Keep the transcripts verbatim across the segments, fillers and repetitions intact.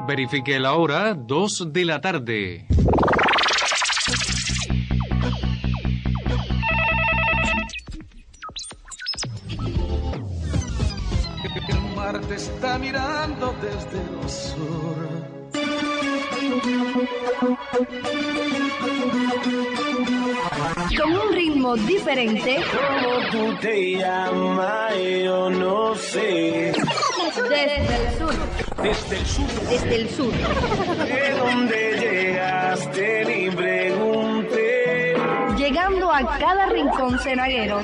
Verifique la hora, dos de la tarde. El mar te está mirando desde el sur. Con un ritmo diferente. ¿Cómo tú te llamas? Yo no sé. Desde el sur. Desde el sur. Desde el sur. ¿De dónde llegaste? Ni pregunté. Llegando a cada rincón cenaguero.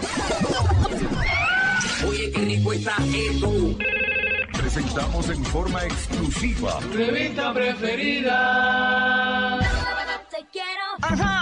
Oye, qué rico está esto. Presentamos en forma exclusiva Revista preferida. Te quiero. Ajá.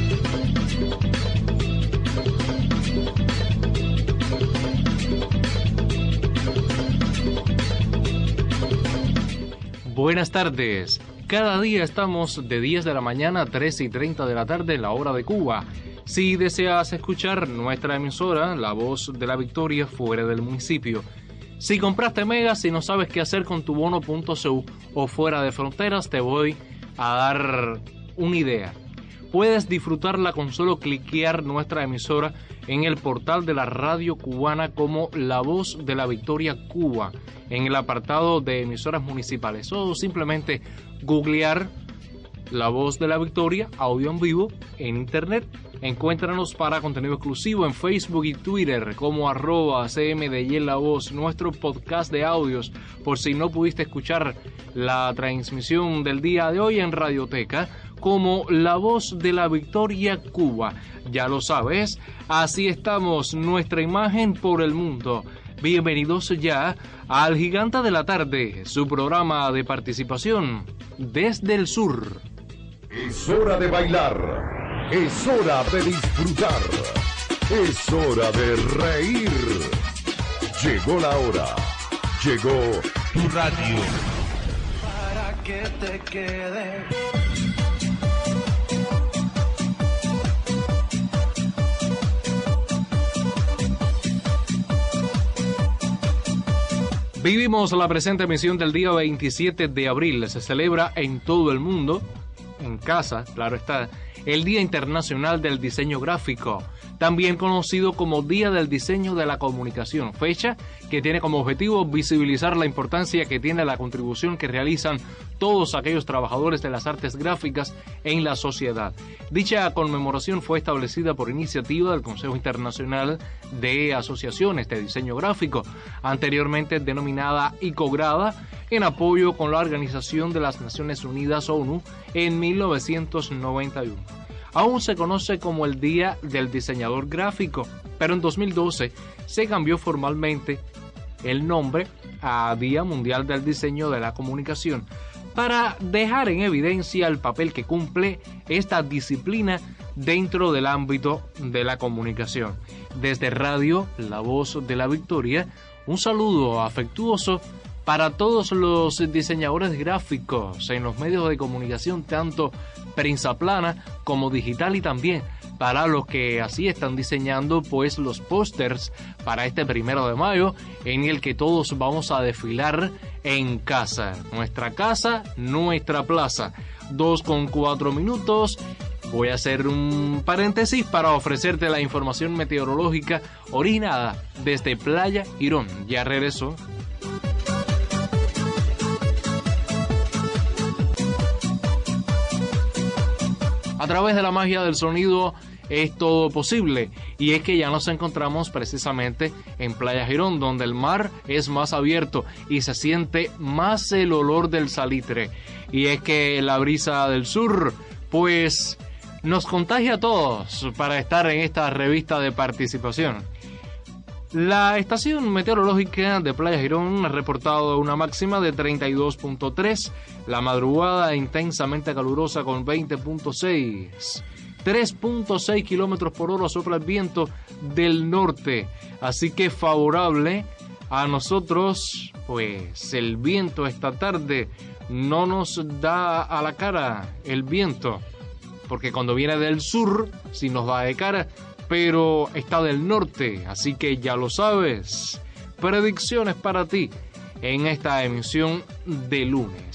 Buenas tardes. Cada día estamos de diez de la mañana a tres y treinta de la tarde en la hora de Cuba. Si deseas escuchar nuestra emisora, La Voz de la Victoria, fuera del municipio. Si compraste megas y no sabes qué hacer con tu bono.cu o fuera de fronteras, te voy a dar una idea. Puedes disfrutarla con solo cliquear nuestra emisora en el portal de la radio cubana como La Voz de la Victoria Cuba, en el apartado de emisoras municipales, o simplemente googlear La Voz de la Victoria, audio en vivo, en internet. Encuéntranos para contenido exclusivo en Facebook y Twitter como arroba cmdy La Voz, nuestro podcast de audios, por si no pudiste escuchar la transmisión del día de hoy en Radioteca, como La Voz de la Victoria Cuba. Ya lo sabes, así estamos, nuestra imagen por el mundo. Bienvenidos ya al Gigante de la Tarde, su programa de participación desde el sur. Es hora de bailar, es hora de disfrutar, es hora de reír. Llegó la hora, llegó tu radio. Para que te quede. Vivimos la presente emisión del día veintisiete de abril. Se celebra en todo el mundo, en casa, claro está, el Día Internacional del Diseño Gráfico, también conocido como Día del Diseño de la Comunicación, fecha que tiene como objetivo visibilizar la importancia que tiene la contribución que realizan todos aquellos trabajadores de las artes gráficas en la sociedad. Dicha conmemoración fue establecida por iniciativa del Consejo Internacional de Asociaciones de Diseño Gráfico, anteriormente denominada ICOGRADA, en apoyo con la Organización de las Naciones Unidas ONU en mil novecientos noventa y uno. Aún se conoce como el Día del Diseñador Gráfico, pero en dos mil doce se cambió formalmente el nombre a Día Mundial del Diseño de la Comunicación, para dejar en evidencia el papel que cumple esta disciplina dentro del ámbito de la comunicación. Desde Radio La Voz de la Victoria, un saludo afectuoso para todos los diseñadores gráficos en los medios de comunicación, tanto prensa plana como digital, y también para los que así están diseñando pues los pósters para este primero de mayo, en el que todos vamos a desfilar en casa. Nuestra casa, nuestra plaza. Dos con cuatro minutos. Voy a hacer un paréntesis para ofrecerte la información meteorológica originada desde Playa Girón. Ya regreso. A través de la magia del sonido es todo posible, y es que ya nos encontramos precisamente en Playa Girón, donde el mar es más abierto y se siente más el olor del salitre, y es que la brisa del sur pues nos contagia a todos para estar en esta revista de participación. La estación meteorológica de Playa Girón ha reportado una máxima de treinta y dos punto tres, la madrugada intensamente calurosa con veinte punto seis, tres punto seis kilómetros por hora sopla el viento del norte, así que favorable a nosotros, pues el viento esta tarde no nos da a la cara el viento, porque cuando viene del sur sí nos da de cara, pero está del norte, así que ya lo sabes. Predicciones para ti en esta emisión de lunes.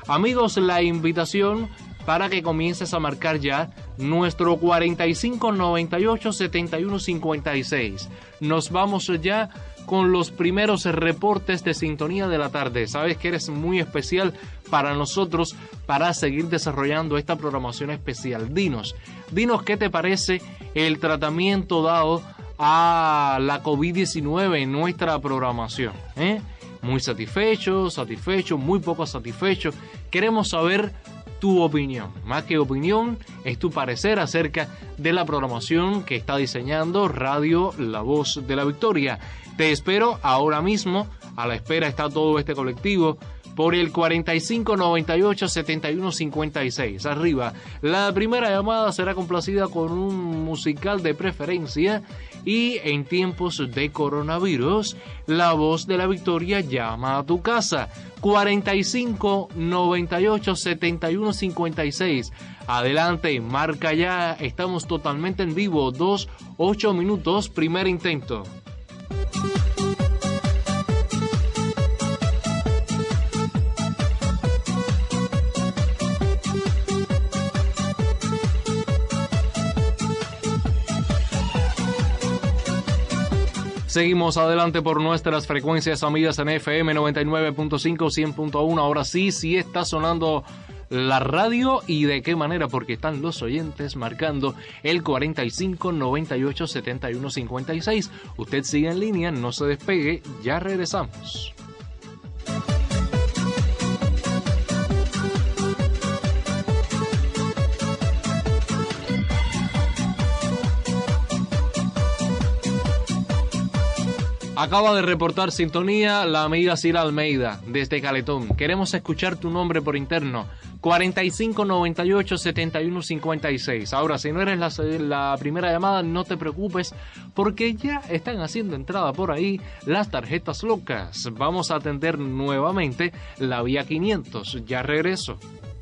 Amigos, la invitación para que comiences a marcar ya nuestro cuarenta y cinco noventa y ocho setenta y uno cincuenta y seis. Nos vamos ya con los primeros reportes de sintonía de la tarde. Sabes que eres muy especial para nosotros para seguir desarrollando esta programación especial. Dinos, dinos qué te parece el tratamiento dado a la COVID diecinueve en nuestra programación, ¿eh? Muy satisfecho, satisfecho, muy poco satisfecho. Queremos saber tu opinión. Más que opinión, es tu parecer acerca de la programación que está diseñando Radio La Voz de la Victoria. Te espero ahora mismo. A la espera está todo este colectivo por el cuarenta y cinco noventa y ocho setenta y uno cincuenta y seis. Arriba, la primera llamada será complacida con un musical de preferencia y en tiempos de coronavirus, La Voz de la Victoria llama a tu casa. cuarenta y cinco noventa y ocho setenta y uno cincuenta y seis. Adelante, marca ya, estamos totalmente en vivo. Dos, ocho minutos, primer intento. Seguimos adelante por nuestras frecuencias amigas en F M noventa y nueve punto cinco, cien punto uno. Ahora sí, sí está sonando la radio. ¿Y de qué manera? Porque están los oyentes marcando el cuarenta y cinco noventa y ocho setenta y uno cincuenta y seis. Usted sigue en línea, no se despegue, ya regresamos. Acaba de reportar sintonía la amiga Cira Almeida desde Caletón. Queremos escuchar tu nombre por interno. cuarenta y cinco noventa y ocho setenta y uno cincuenta y seis. Ahora, si no eres la, la primera llamada, no te preocupes porque ya están haciendo entrada por ahí las tarjetas locas. Vamos a atender nuevamente la vía quinientos. Ya regreso.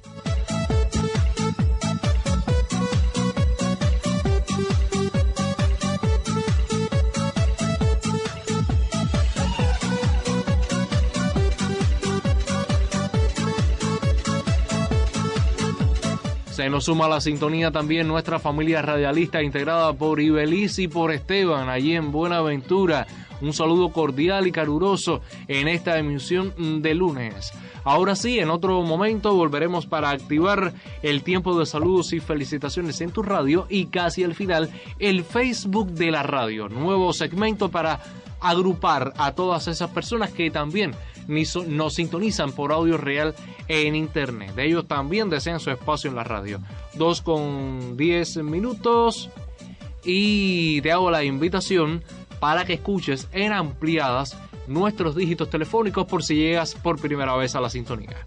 Se nos suma a la sintonía también nuestra familia radialista integrada por Ibeliz y por Esteban, allí en Buenaventura. Un saludo cordial y caluroso en esta emisión de lunes. Ahora sí, en otro momento volveremos para activar el tiempo de saludos y felicitaciones en tu radio y casi al final el Facebook de la radio. Nuevo segmento para agrupar a todas esas personas que también nos sintonizan por audio real en internet. De ellos también desean su espacio en la radio. Dos con diez minutos y te hago la invitación para que escuches en ampliadas nuestros dígitos telefónicos por si llegas por primera vez a la sintonía.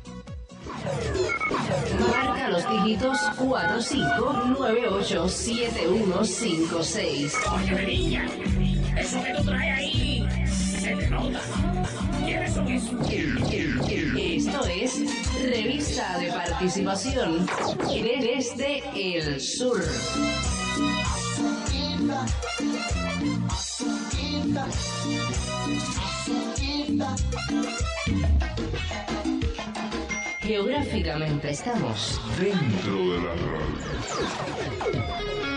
Marca los dígitos cuatro cinco nueve ocho siete uno cinco seis. Oye, niña, eso que tú traes ahí se te nota. ¿Quiénes son esos? Esto es Revista de Participación desde el Sur. Geográficamente estamos dentro de la radio.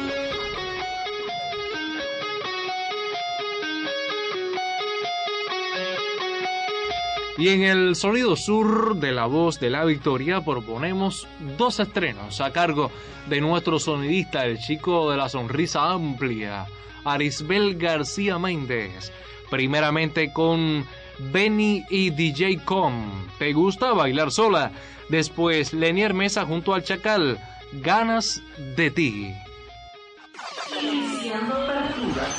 Y en el sonido sur de La Voz de la Victoria proponemos dos estrenos a cargo de nuestro sonidista, el chico de la sonrisa amplia, Arisbel García Méndez. Primeramente con Benny y D J Com, ¿te gusta bailar sola? Después Lenier Mesa junto al Chacal, Ganas de ti. Iniciando partida.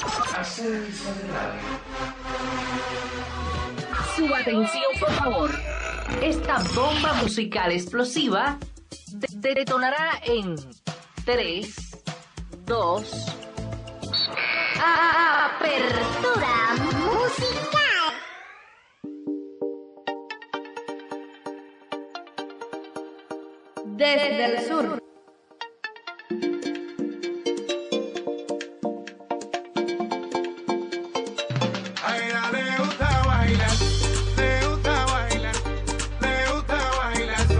Su atención, por favor. Esta bomba musical explosiva de- detonará en tres, dos, Apertura musical. Desde el sur. A ella le gusta bailar, le gusta bailar, le gusta bailar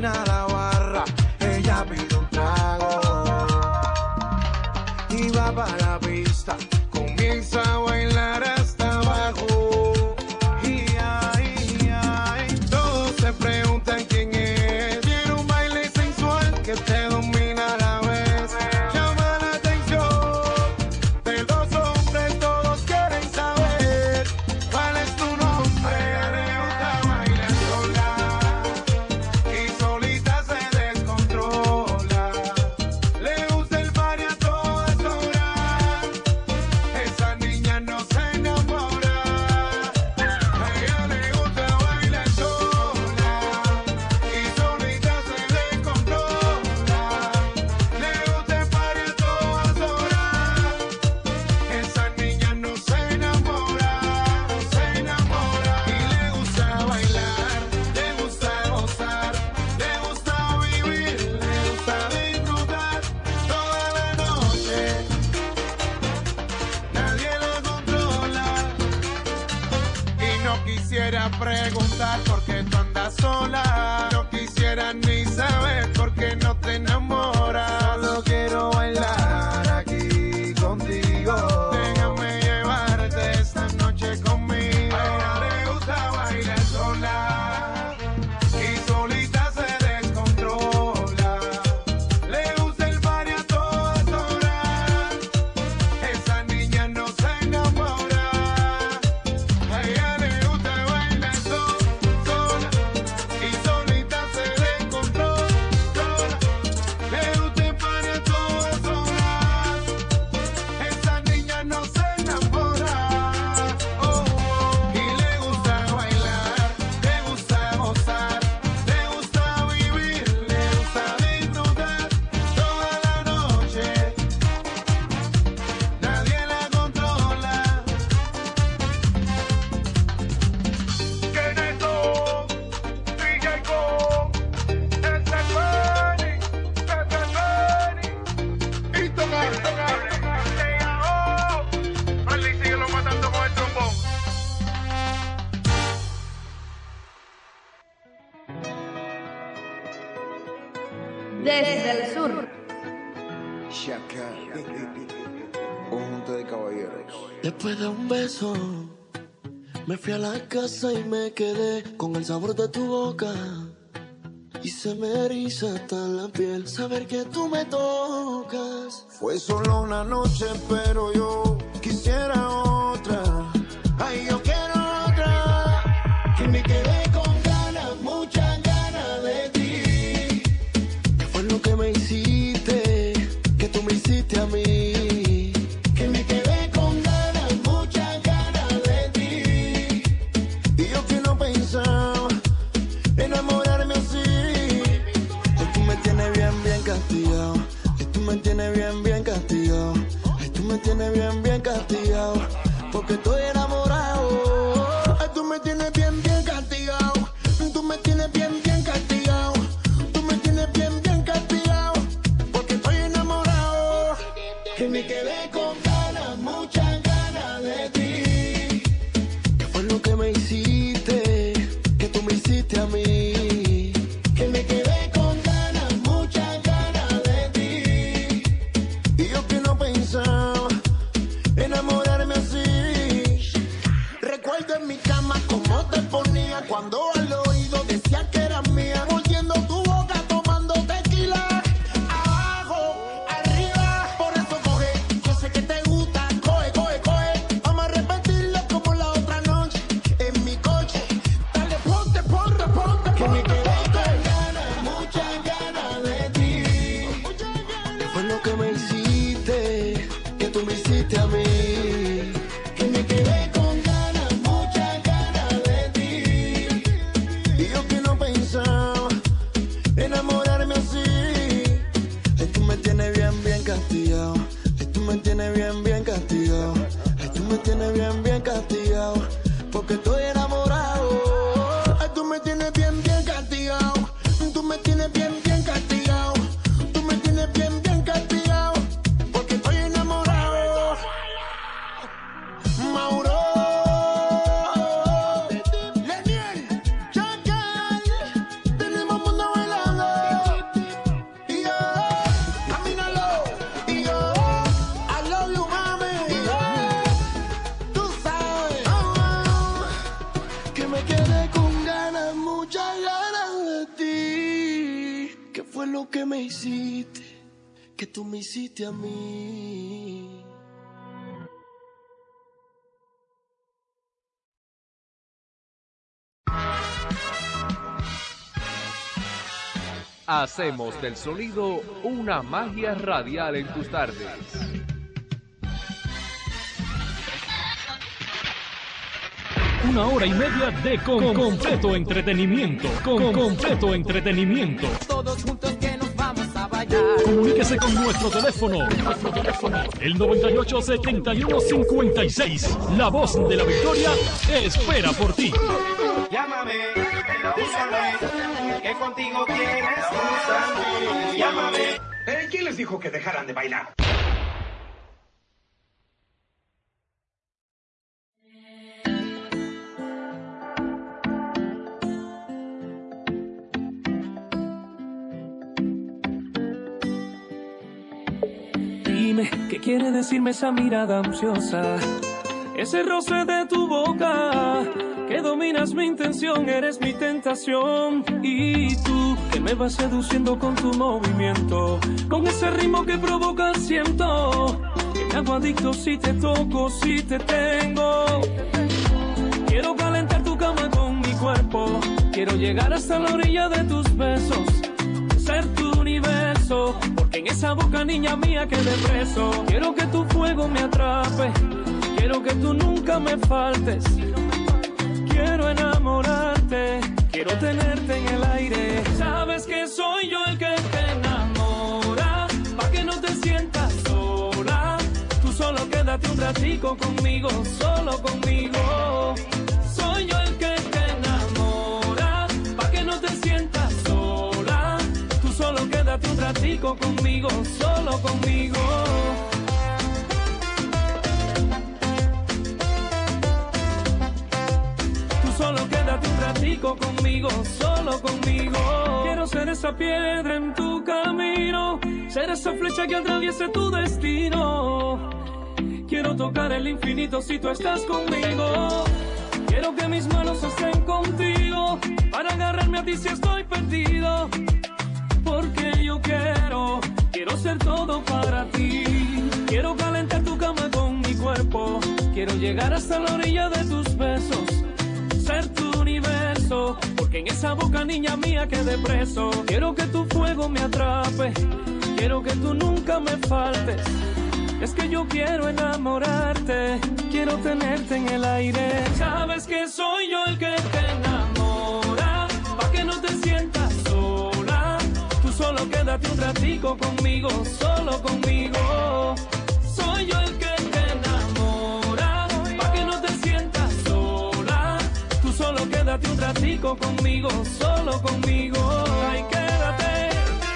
domina la barra, ella pide un trago y va para la pista, comienza a bailar hasta abajo. Y ay, ay, todos se preguntan quién es. Tiene un baile sensual que te domina a la vez. Llama la atención de los hombres, todos quieren saber cuál es tu nombre. A ella le gusta bailar sola y solita se descontrola. Le gusta el party a todas horas. Esa niña no se enamora. A ella le gusta bailar sola y solita se descontrola. Le gusta el party a todas horas. Esa niña no se enamora, no se enamora. Y le gusta bailar, le gusta gozar, le gusta vivir, le gusta disfrutar toda la noche. Nadie lo controla. Y no quisiera preguntar por qué tú andas sola. No quisiera ni saber por qué no te enamoras. Solo quiero bailar aquí contigo. Déjame llevarte esta noche conmigo. A ella le gusta bailar sola y solita se descontrola. Le gusta el party a todas horas. Esa niña no se enamora. A ella le gusta bailar so- sola y solita se descontrola. Le gusta el party a todas horas. Esa niña no se enamora. Oh, oh. Y le gusta bailar, le gusta gozar, le gusta vivir, le gusta disfrutar toda la noche. Nadie la controla. Que neto, D J Go, ese Fanny, ese Fanny. Y toca, y toca. Marley, síguelo matando con el trombón. Desde el sur. Shaka, un junte de caballeros. Después de un beso, me fui a la casa y me quedé con el sabor de tu boca. Y se me eriza hasta la piel saber que tú me tocas. Fue solo una noche, pero yo quisiera otra. Ay, yo quiero otra. Que me quedé con ganas, muchas ganas de ti. ¿Qué fue lo que me hiciste? Que tú me hiciste a mí. Que me quedé con ganas, muchas ganas de ti. Y yo que no pensaba enamorarme así. Ay, tú me tienes bien, bien castigado. Ay, tú me tienes bien, bien castigado. Ay, tú me tienes bien, bien castigado. Porque estoy enamorado. Ay, tú me tienes bien, bien castigado. Tú me tienes bien, bien castigado. Tú me tienes bien, bien castigado. Porque estoy enamorado. Que me quedé con ganas, muchas ganas de ti. ¿Qué fue lo que me hiciste? Que tú me hiciste a mí. Que me quedé con ganas, muchas ganas de ti. Y yo que no pensaba enamorarme así. Recuerdo en mi cama cómo te ponía cuando al oído decía que eras mía. Mordiendo tu boca, tomando tequila. Abajo, arriba, por eso coge. Yo sé que te gusta, coge, coge, coge. Vamos a repetirlo como la otra noche. En mi coche, dale, ponte, ponte, ponte. Que me quedé con ganas, muchas ganas de ti. ¿Qué fue lo que me hiciste? Que tú me hiciste a mí. Que me quedé con ganas, muchas ganas de ti. Y yo que no pensaba lo que me hiciste, que tú me hiciste a mí. Hacemos del sonido una magia radial en tus tardes. Una hora y media de con completo entretenimiento. Con completo entretenimiento. Todos juntos que nos vamos a bailar. Comuníquese con nuestro teléfono. Nuestro teléfono. El noventa y ocho, setenta y uno, cincuenta y seis. La voz de la victoria espera por ti. Llámame, búscame, que contigo quieres gustarme. Llámame. ¿Eh? ¿Quién les dijo que dejaran de bailar? Dime, ¿qué quiere decirme esa mirada ansiosa? Ese roce de tu boca, que dominas mi intención, eres mi tentación. Y tú, que me vas seduciendo con tu movimiento, con ese ritmo que provoca, siento que me hago adicto si te toco, si te tengo. Quiero calentar tu cama con mi cuerpo, quiero llegar hasta la orilla de tus besos, ser tu universo, porque en esa boca, niña mía, quedé preso. Quiero que tu fuego me atrape, quiero que tú nunca me faltes. Quiero enamorarte, quiero tenerte en el aire. Sabes que soy yo el que te enamora, pa' que no te sientas sola. Tú solo quédate un ratico conmigo, solo conmigo. Soy yo el que te enamora, pa' que no te sientas sola. Tú solo quédate un ratico conmigo, solo conmigo. Solo quédate un ratico conmigo, solo conmigo. Quiero ser esa piedra en tu camino, ser esa flecha que atraviese tu destino. Quiero tocar el infinito si tú estás conmigo. Quiero que mis manos estén contigo, para agarrarme a ti si estoy perdido. Porque yo quiero, quiero ser todo para ti. Quiero calentar tu cama con mi cuerpo, quiero llegar hasta la orilla de tus besos, ser tu universo, porque en esa boca, niña mía, quedé preso. Quiero que tu fuego me atrape, quiero que tú nunca me faltes. Es que yo quiero enamorarte, quiero tenerte en el aire. Sabes que soy yo el que te enamora, pa' que no te sientas sola. Tú solo quédate un ratico conmigo, solo conmigo. Soy yo el que te enamora, pa' que no te sientas sola. Tú solo quédate un ratico conmigo, solo conmigo. Ay, quédate.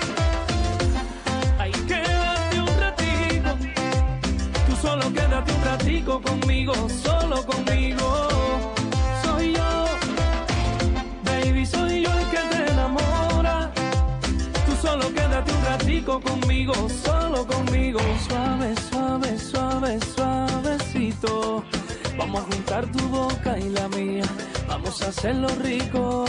Ay, quédate un ratico. Tú solo quédate un ratico conmigo, solo conmigo. Soy yo, baby, soy yo el que te enamora. Tú solo quédate un ratico conmigo, solo conmigo. Suave, suave, suave, suavecito. Vamos a juntar tu boca y la mía, vamos a hacerlo rico.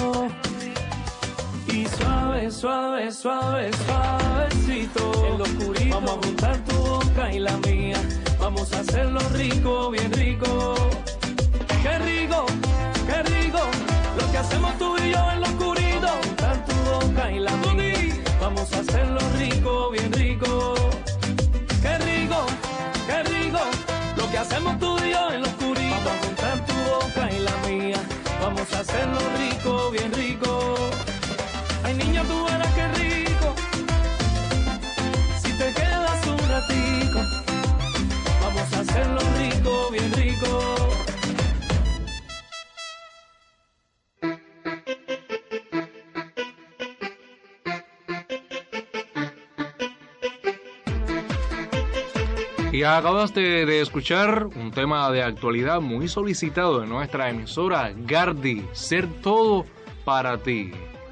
Y suave, suave, suave, suavecito. En lo oscurito, vamos a juntar tu boca y la mía, vamos a hacerlo rico, bien rico. Qué rico, qué rico, lo que hacemos tú y yo en lo oscurito. Juntar tu boca y la mía, vamos a hacerlo rico, bien rico. Qué rico, qué rico, lo que hacemos tú y yo en lo oscurito. Vamos a juntar tu boca y la mía, vamos a hacerlo rico, bien rico. Ay, niña, tú verás qué rico, si te quedas un ratico. Vamos a hacerlo rico, bien rico. Y acabaste de escuchar un tema de actualidad muy solicitado en nuestra emisora, Gardi, Ser Todo Para Ti.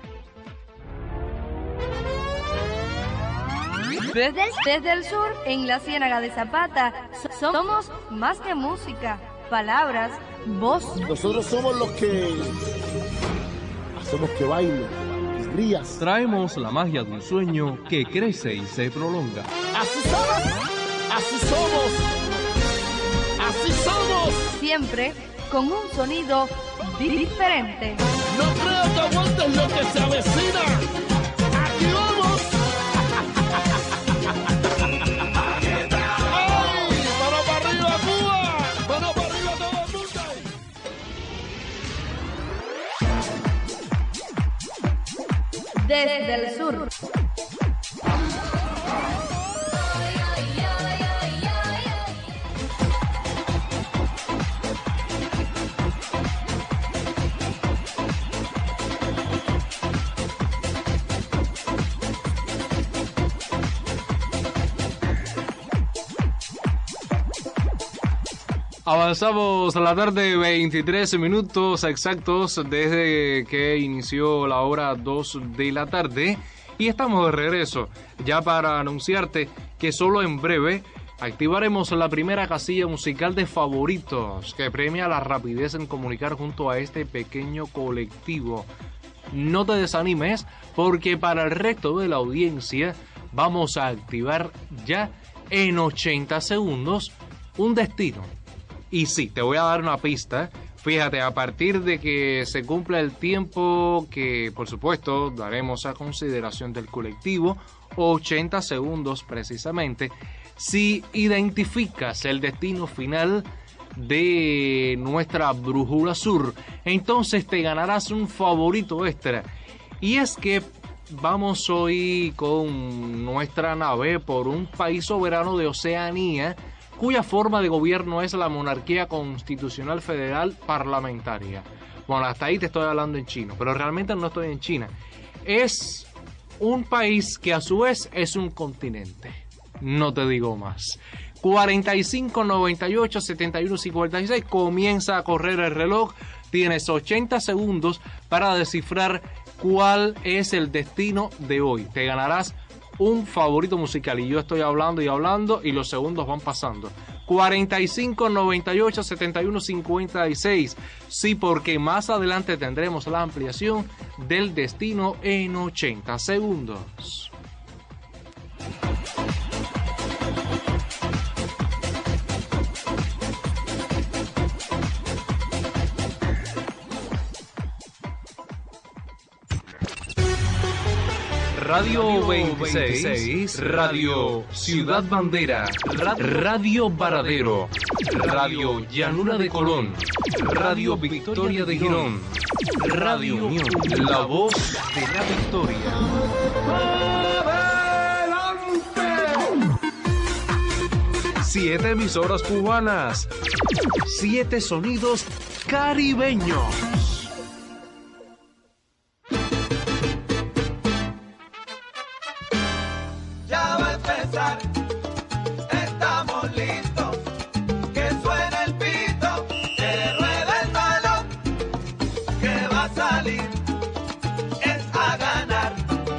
Desde, desde el sur, en la Ciénaga de Zapata, so- somos más que música, palabras, voz. Nosotros somos los que hacemos que baile y alegrías. Traemos la magia de un sueño que crece y se prolonga. Así somos, así somos, así somos. Siempre con un sonido diferente. No creo que aguantes lo que se avecina. Aquí vamos. ¡Ay! ¡Mano para arriba, Cuba! ¡Mano para arriba todo el mundo! Desde el sur. Avanzamos a la tarde, veintitrés minutos exactos desde que inició la hora dos de la tarde y estamos de regreso ya para anunciarte que solo en breve activaremos la primera casilla musical de favoritos que premia la rapidez en comunicar junto a este pequeño colectivo. No te desanimes porque para el resto de la audiencia vamos a activar ya en ochenta segundos un destino. Y sí, te voy a dar una pista. Fíjate, a partir de que se cumpla el tiempo que, por supuesto, daremos a consideración del colectivo, ochenta segundos precisamente, si identificas el destino final de nuestra brújula sur, entonces te ganarás un favorito extra. Y es que vamos hoy con nuestra nave por un país soberano de Oceanía, cuya forma de gobierno es la monarquía constitucional federal parlamentaria. Bueno, hasta ahí te estoy hablando en chino, pero realmente no estoy en China. Es un país que a su vez es un continente. No te digo más. cuarenta y cinco, noventa y ocho, setenta y uno, cincuenta y seis, comienza a correr el reloj. Tienes ochenta segundos para descifrar cuál es el destino de hoy. Te ganarás un favorito musical y yo estoy hablando y hablando y los segundos van pasando. cuarenta y cinco, noventa y ocho, setenta y uno, cincuenta y seis. Sí, porque más adelante tendremos la ampliación del destino en ochenta segundos. Radio veintiséis, Radio Ciudad Bandera, Radio Varadero, Radio Llanura de Colón, Radio Victoria de Girón, Radio Unión, la voz de la victoria. Siete emisoras cubanas, siete sonidos caribeños. Estamos listos, que suene el pito, que ruede el balón, que va a salir, es a ganar.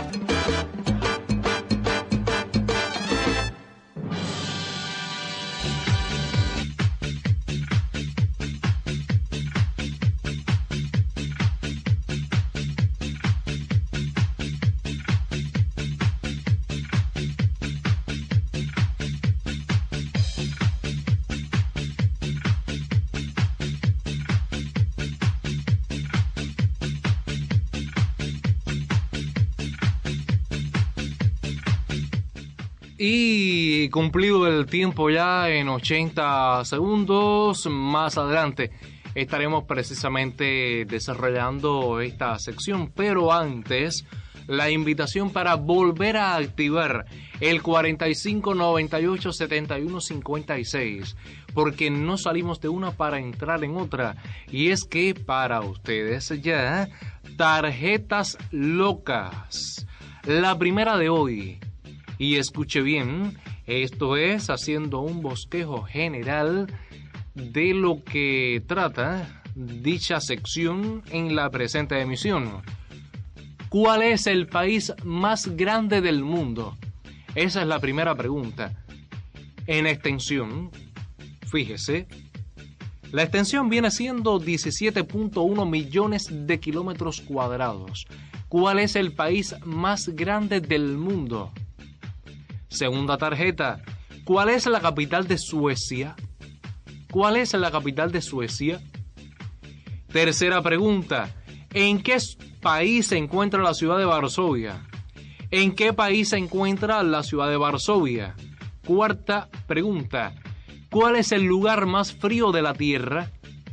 Y cumplido el tiempo ya en ochenta segundos, más adelante estaremos precisamente desarrollando esta sección, pero antes la invitación para volver a activar el cuarenta y cinco, noventa y ocho, setenta y uno, cincuenta y seis, porque no salimos de una para entrar en otra, y es que para ustedes ya tarjetas locas, la primera de hoy. Y escuche bien, esto es haciendo un bosquejo general de lo que trata dicha sección en la presente emisión. ¿Cuál es el país más grande del mundo? Esa es la primera pregunta. En extensión, fíjese, La extensión viene siendo diecisiete punto uno millones de kilómetros cuadrados. ¿Cuál es el país más grande del mundo? Segunda tarjeta. ¿Cuál es la capital de Suecia? ¿Cuál es la capital de Suecia? Tercera pregunta. ¿En qué país se encuentra la ciudad de Varsovia? ¿En qué país se encuentra la ciudad de Varsovia? Cuarta pregunta. ¿Cuál es el lugar más frío de la Tierra?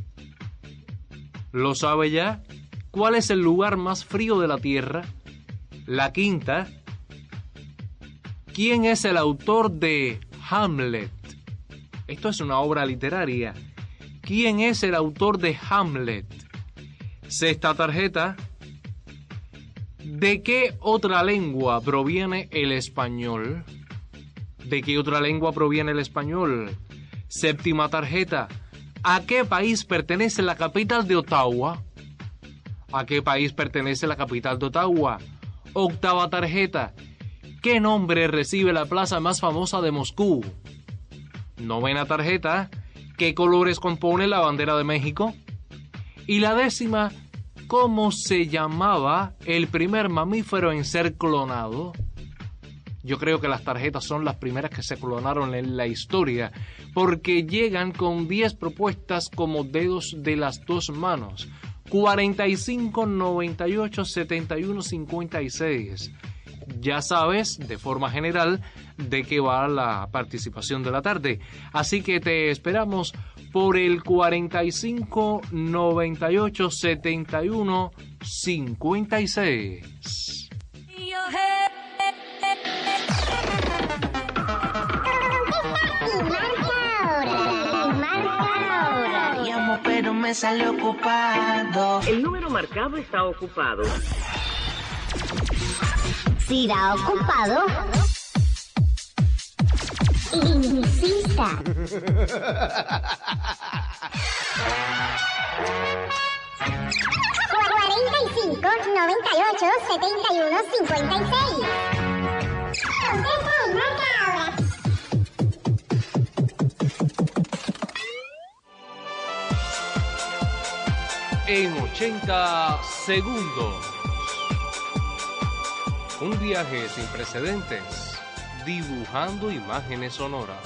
¿Lo sabe ya? ¿Cuál es el lugar más frío de la Tierra? La quinta. ¿Quién es el autor de Hamlet? Esto es una obra literaria. ¿Quién es el autor de Hamlet? Sexta tarjeta. ¿De qué otra lengua proviene el español? ¿De qué otra lengua proviene el español? Séptima tarjeta. ¿A qué país pertenece la capital de Ottawa? ¿A qué país pertenece la capital de Ottawa? Octava tarjeta. ¿Qué nombre recibe la plaza más famosa de Moscú? Novena tarjeta. ¿Qué colores compone la bandera de México? Y la décima. ¿Cómo se llamaba el primer mamífero en ser clonado? Yo creo que las tarjetas son las primeras que se clonaron en la historia, porque llegan con diez propuestas como dedos de las dos manos. cuarenta y cinco, noventa y ocho, setenta y uno, cincuenta y seis. Ya sabes, de forma general, de qué va la participación de la tarde. Así que te esperamos por el cuarenta y cinco, noventa y ocho, setenta y uno, cincuenta y seis. Llamo pero me sale ocupado. El número marcado está ocupado. Si irá ocupado, insista. cuarenta y cinco, noventa y ocho, setenta y uno, cincuenta y seis. Contesta y marca ahora. En ochenta segundos. Un viaje sin precedentes, dibujando imágenes sonoras.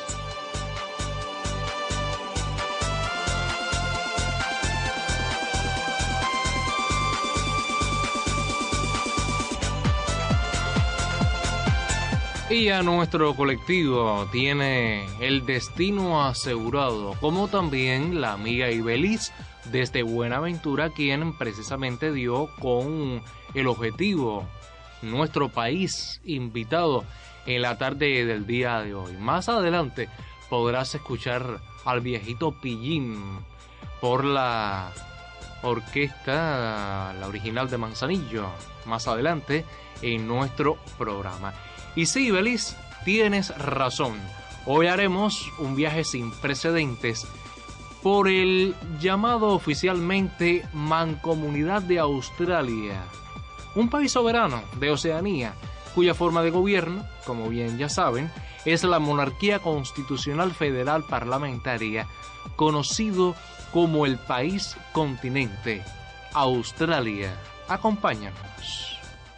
Y a nuestro colectivo tiene el destino asegurado, como también la amiga Ibeliz desde Buenaventura, quien precisamente dio con el objetivo nuestro país invitado en la tarde del día de hoy. Más adelante podrás escuchar al viejito Pillín por la orquesta, la original de Manzanillo, más adelante en nuestro programa. Y sí, Belis, tienes razón. Hoy haremos un viaje sin precedentes por el llamado oficialmente Mancomunidad de Australia, un país soberano de Oceanía, cuya forma de gobierno, como bien ya saben, es la monarquía constitucional federal parlamentaria, conocido como el país continente, Australia. Acompáñanos.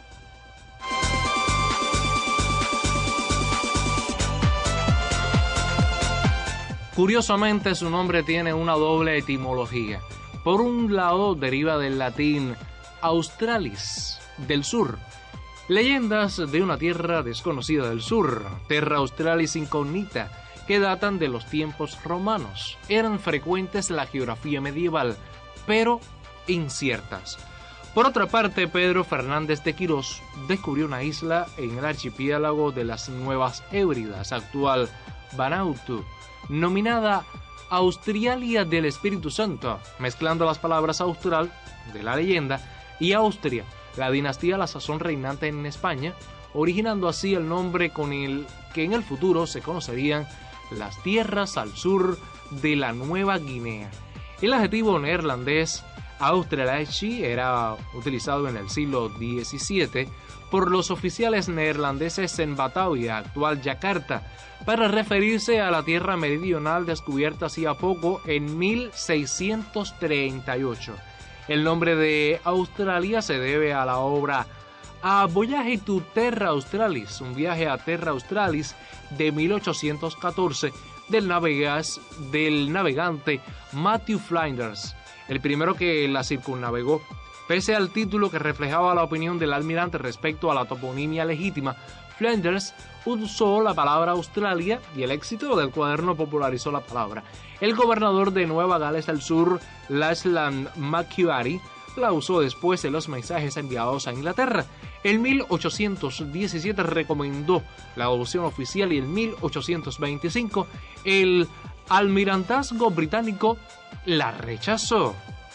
Curiosamente, su nombre tiene una doble etimología. Por un lado, deriva del latín Australis, del sur. Leyendas de una tierra desconocida del sur, Terra Australis Incognita, que datan de los tiempos romanos. Eran frecuentes en la geografía medieval, pero inciertas. Por otra parte, Pedro Fernández de Quirós descubrió una isla en el archipiélago de las Nuevas Hébridas, actual Vanuatu, nominada Australia del Espíritu Santo, mezclando las palabras austral, de la leyenda, y Austria, la dinastía a la sazón reinante en España, originando así el nombre con el que en el futuro se conocerían las tierras al sur de la Nueva Guinea. El adjetivo neerlandés Australië era utilizado en el siglo diecisiete por los oficiales neerlandeses en Batavia, actual Yakarta, para referirse a la tierra meridional descubierta hacía poco en mil seiscientos treinta y ocho. El nombre de Australia se debe a la obra A Voyage to Terra Australis, un viaje a Terra Australis de mil ochocientos catorce del, navegas, del navegante Matthew Flinders, el primero que la circunnavegó. Pese al título que reflejaba la opinión del almirante respecto a la toponimia legítima, Flinders usó la palabra Australia y el éxito del cuaderno popularizó la palabra. El gobernador de Nueva Gales del Sur, Lachlan Macquarie, la usó después en los mensajes enviados a Inglaterra. En mil ochocientos diecisiete recomendó la adopción oficial y en mil ochocientos veinticinco el almirantazgo británico la rechazó.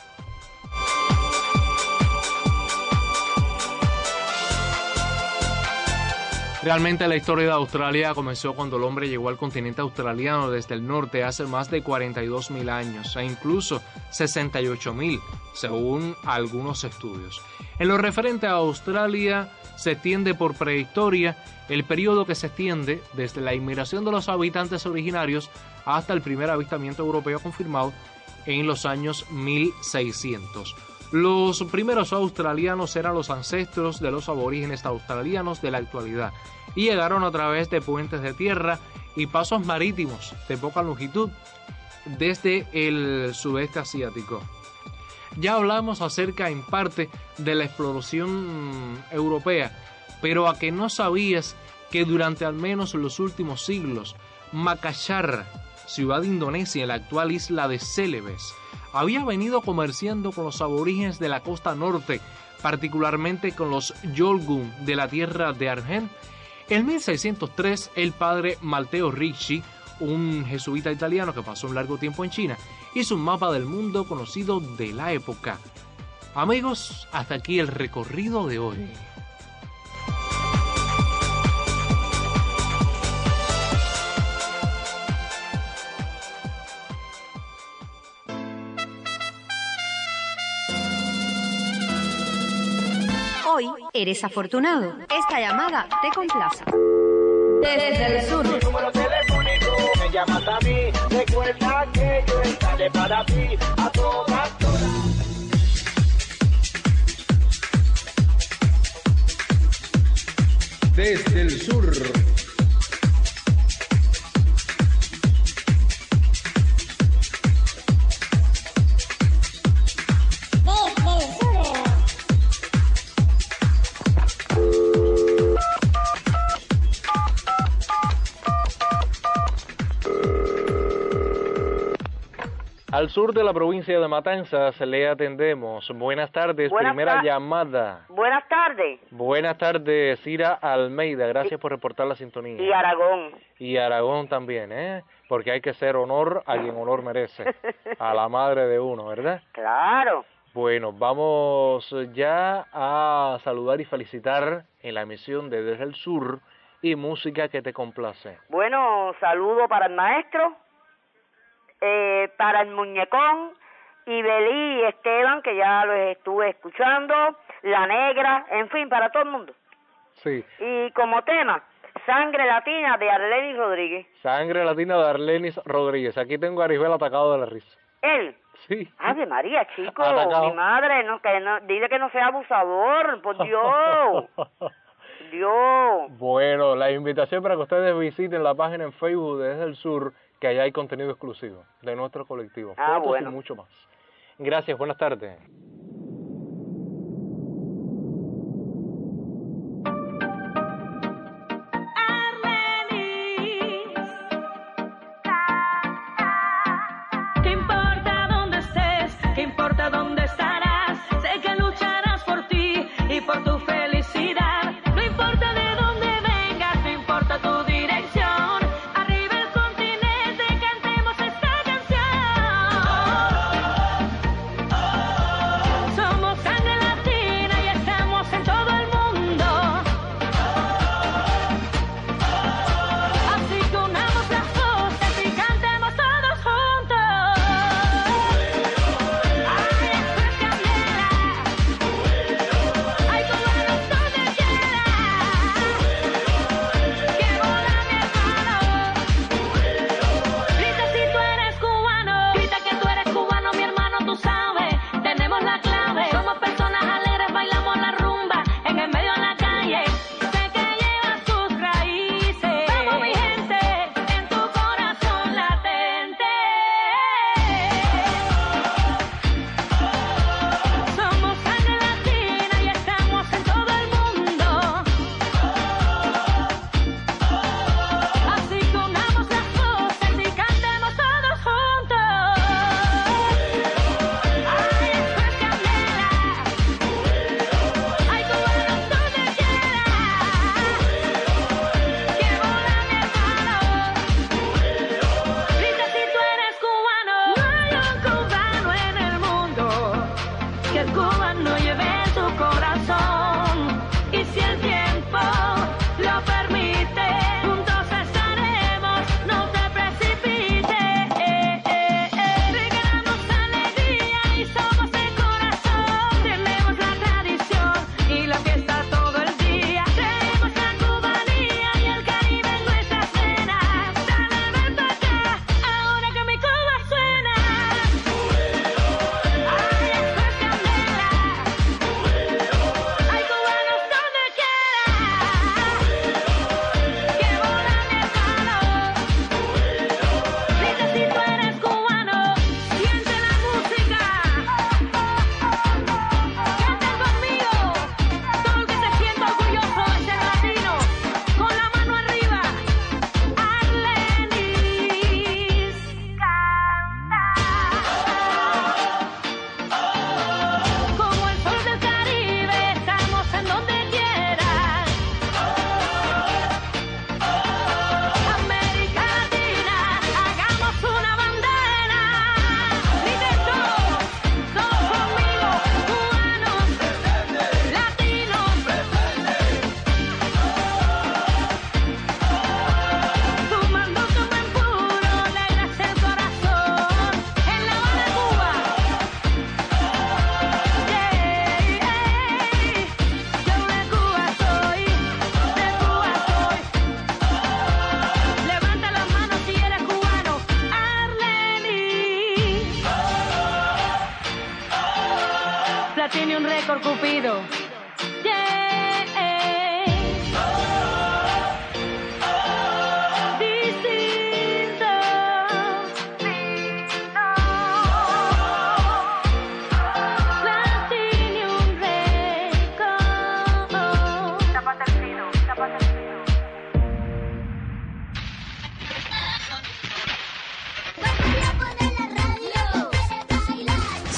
Realmente la historia de Australia comenzó cuando el hombre llegó al continente australiano desde el norte hace más de cuarenta y dos mil años e incluso sesenta y ocho mil, según algunos estudios. En lo referente a Australia, se extiende por prehistoria el periodo que se extiende desde la inmigración de los habitantes originarios hasta el primer avistamiento europeo confirmado en los años mil seiscientos. Los primeros australianos eran los ancestros de los aborígenes australianos de la actualidad y llegaron a través de puentes de tierra y pasos marítimos de poca longitud desde el sudeste asiático. Ya hablamos acerca en parte de la exploración europea, pero a que no sabías que durante al menos los últimos siglos, Makassar, ciudad indonesia en la actual isla de Celebes, había venido comerciando con los aborígenes de la costa norte, particularmente con los Yolgun de la tierra de Argent. En mil seiscientos tres, el padre Matteo Ricci, un jesuita italiano que pasó un largo tiempo en China, hizo un mapa del mundo conocido de la época. Amigos, hasta aquí el recorrido de hoy. Hoy eres afortunado. Esta llamada te complace. Desde el sur. Mi número telefónico, me llamas a mí. Recuerda que yo estaré para ti a todas horas. Desde el sur. Al sur de la provincia de Matanzas le atendemos. Buenas tardes, Buenas primera ta- llamada. Buenas tardes. Buenas tardes, Cira Almeida, gracias por reportar la sintonía. Y Aragón. Y Aragón también, ¿eh? Porque hay que hacer honor a quien honor merece, a la madre de uno, ¿verdad? Claro. Bueno, vamos ya a saludar y felicitar en la emisión de Desde el Sur y música que te complace. Bueno, saludo para el maestro, eh, para el muñecón, Ibelí y Esteban, que ya los estuve escuchando, La Negra, en fin, para todo el mundo. Sí. Y como tema, Sangre Latina de Arlenis Rodríguez. Sangre Latina de Arlenis Rodríguez. Aquí tengo a Arisbel atacado de la risa. ¿Él? Sí. Ave María, chico, Atacado. mi madre, no, que no, dile que no sea abusador, por Dios. Dios. Bueno, la invitación para que ustedes visiten la página en Facebook de Desde el Sur, que allá hay contenido exclusivo de nuestro colectivo. Ah, Fotos bueno. y mucho más. Gracias, buenas tardes. ¿Qué importa dónde estés? ¿Qué importa dónde estarás? Sé que lucharás por ti y por tu felicidad. No importa de dónde vengas, no importa tu dirección. Arriba el continente, cantemos esta canción.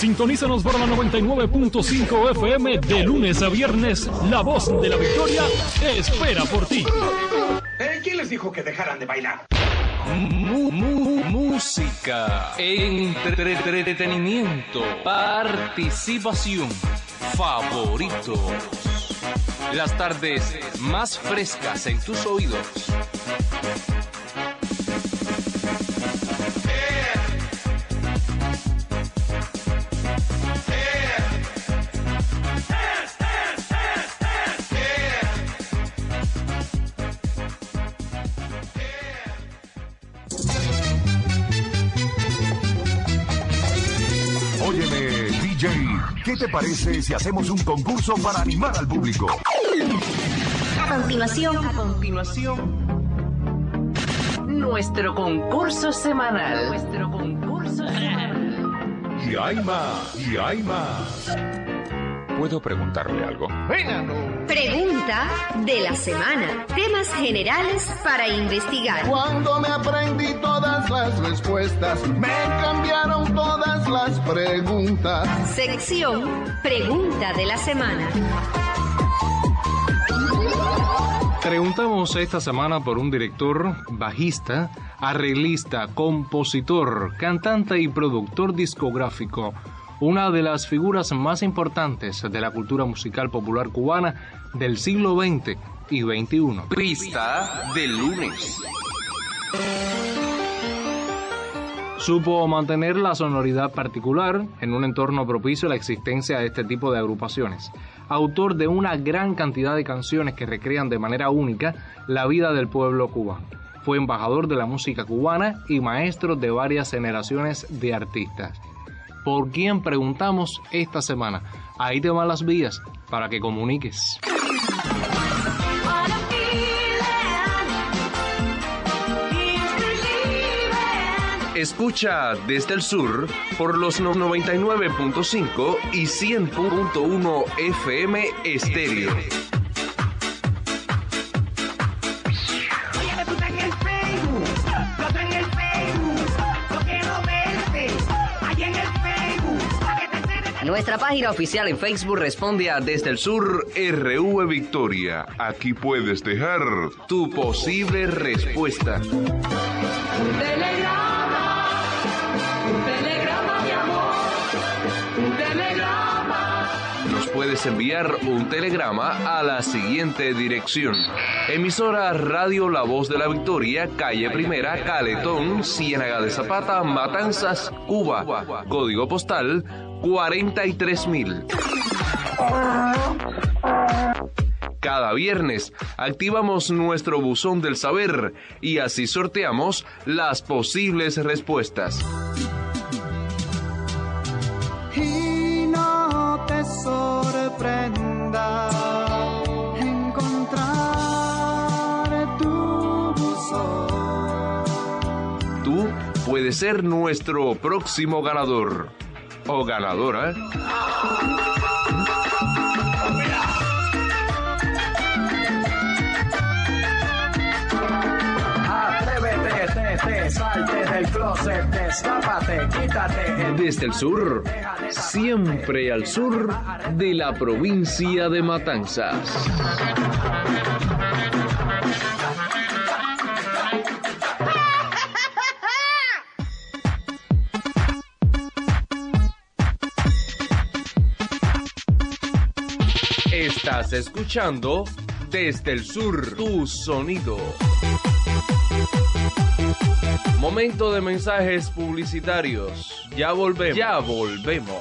Sintonízanos por la noventa y nueve punto cinco F M de lunes a viernes. La Voz de la Victoria espera por ti. ¿Eh? ¿Quién les dijo que dejaran de bailar? Mu- mu- música, entretenimiento, participación, favoritos. Las tardes más frescas en tus oídos. Óyeme, D J, ¿qué te parece si hacemos un concurso para animar al público? A continuación, a continuación, nuestro concurso semanal. Nuestro concurso semanal. Y hay más, y hay más. ¿Puedo preguntarle algo? Pregunta de la semana. Temas generales para investigar. Cuando me aprendí todas las respuestas, me cambiaron todas las preguntas. Sección Pregunta de la semana. Preguntamos esta semana por un director, bajista, arreglista, compositor, cantante y productor discográfico, una de las figuras más importantes de la cultura musical popular cubana del siglo veinte y veintiuno. Pista del lunes. Supo mantener la sonoridad particular en un entorno propicio a la existencia de este tipo de agrupaciones. Autor de una gran cantidad de canciones que recrean de manera única la vida del pueblo cubano. Fue embajador de la música cubana y maestro de varias generaciones de artistas. ¿Por quién preguntamos esta semana? Ahí te van las vías para que comuniques. Escucha desde el sur por los noventa y nueve punto cinco y cien punto uno F M estéreo. Nuestra página oficial en Facebook responde a Desde el Sur R V Victoria. Aquí puedes dejar tu posible respuesta. Un telegrama, un telegrama de amor, un telegrama. Nos puedes enviar un telegrama a la siguiente dirección: emisora Radio La Voz de la Victoria, calle Primera, Caletón, Ciénaga de Zapata, Matanzas, Cuba. Código postal cuarenta y tres mil. Cada viernes activamos nuestro buzón del saber y así sorteamos las posibles respuestas. Y no te sorprenda encontrar tu buzón. Tú puedes ser nuestro próximo ganador o ganadora. Atrévete, te, te, salte del closet, escápate, quítate. Desde el sur, siempre al sur de la provincia de Matanzas. Estás escuchando Desde el Sur, tu sonido. Momento de mensajes publicitarios. Ya volvemos. Ya volvemos.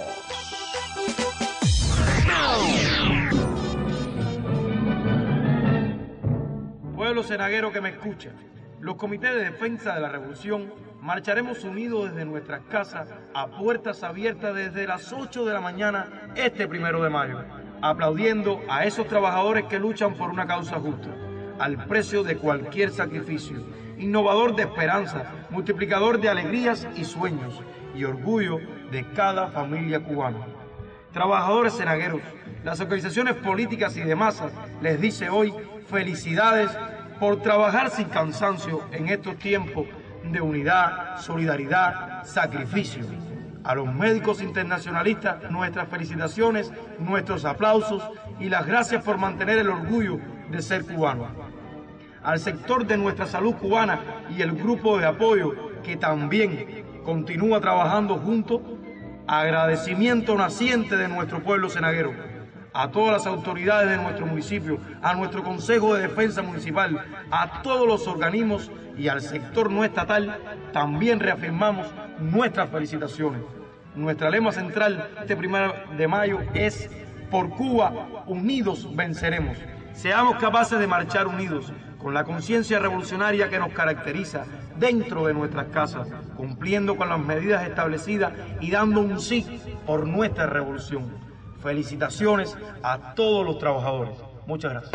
Pueblo cenaguero que me escucha, los comités de defensa de la revolución marcharemos unidos desde nuestras casas a puertas abiertas desde las ocho de la mañana este primero de mayo, aplaudiendo a esos trabajadores que luchan por una causa justa, al precio de cualquier sacrificio, innovador de esperanza, multiplicador de alegrías y sueños, y orgullo de cada familia cubana. Trabajadores cenagueros, las organizaciones políticas y de masas les dice hoy felicidades por trabajar sin cansancio en estos tiempos de unidad, solidaridad, sacrificio. A los médicos internacionalistas, nuestras felicitaciones, nuestros aplausos y las gracias por mantener el orgullo de ser cubano. Al sector de nuestra salud cubana y el grupo de apoyo que también continúa trabajando juntos, agradecimiento naciente de nuestro pueblo cenaguero. A todas las autoridades de nuestro municipio, a nuestro Consejo de Defensa Municipal, a todos los organismos y al sector no estatal, también reafirmamos nuestras felicitaciones. Nuestra lema central este primero de mayo es: por Cuba, unidos venceremos. Seamos capaces de marchar unidos, con la conciencia revolucionaria que nos caracteriza dentro de nuestras casas, cumpliendo con las medidas establecidas y dando un sí por nuestra revolución. Felicitaciones a todos los trabajadores. Muchas gracias.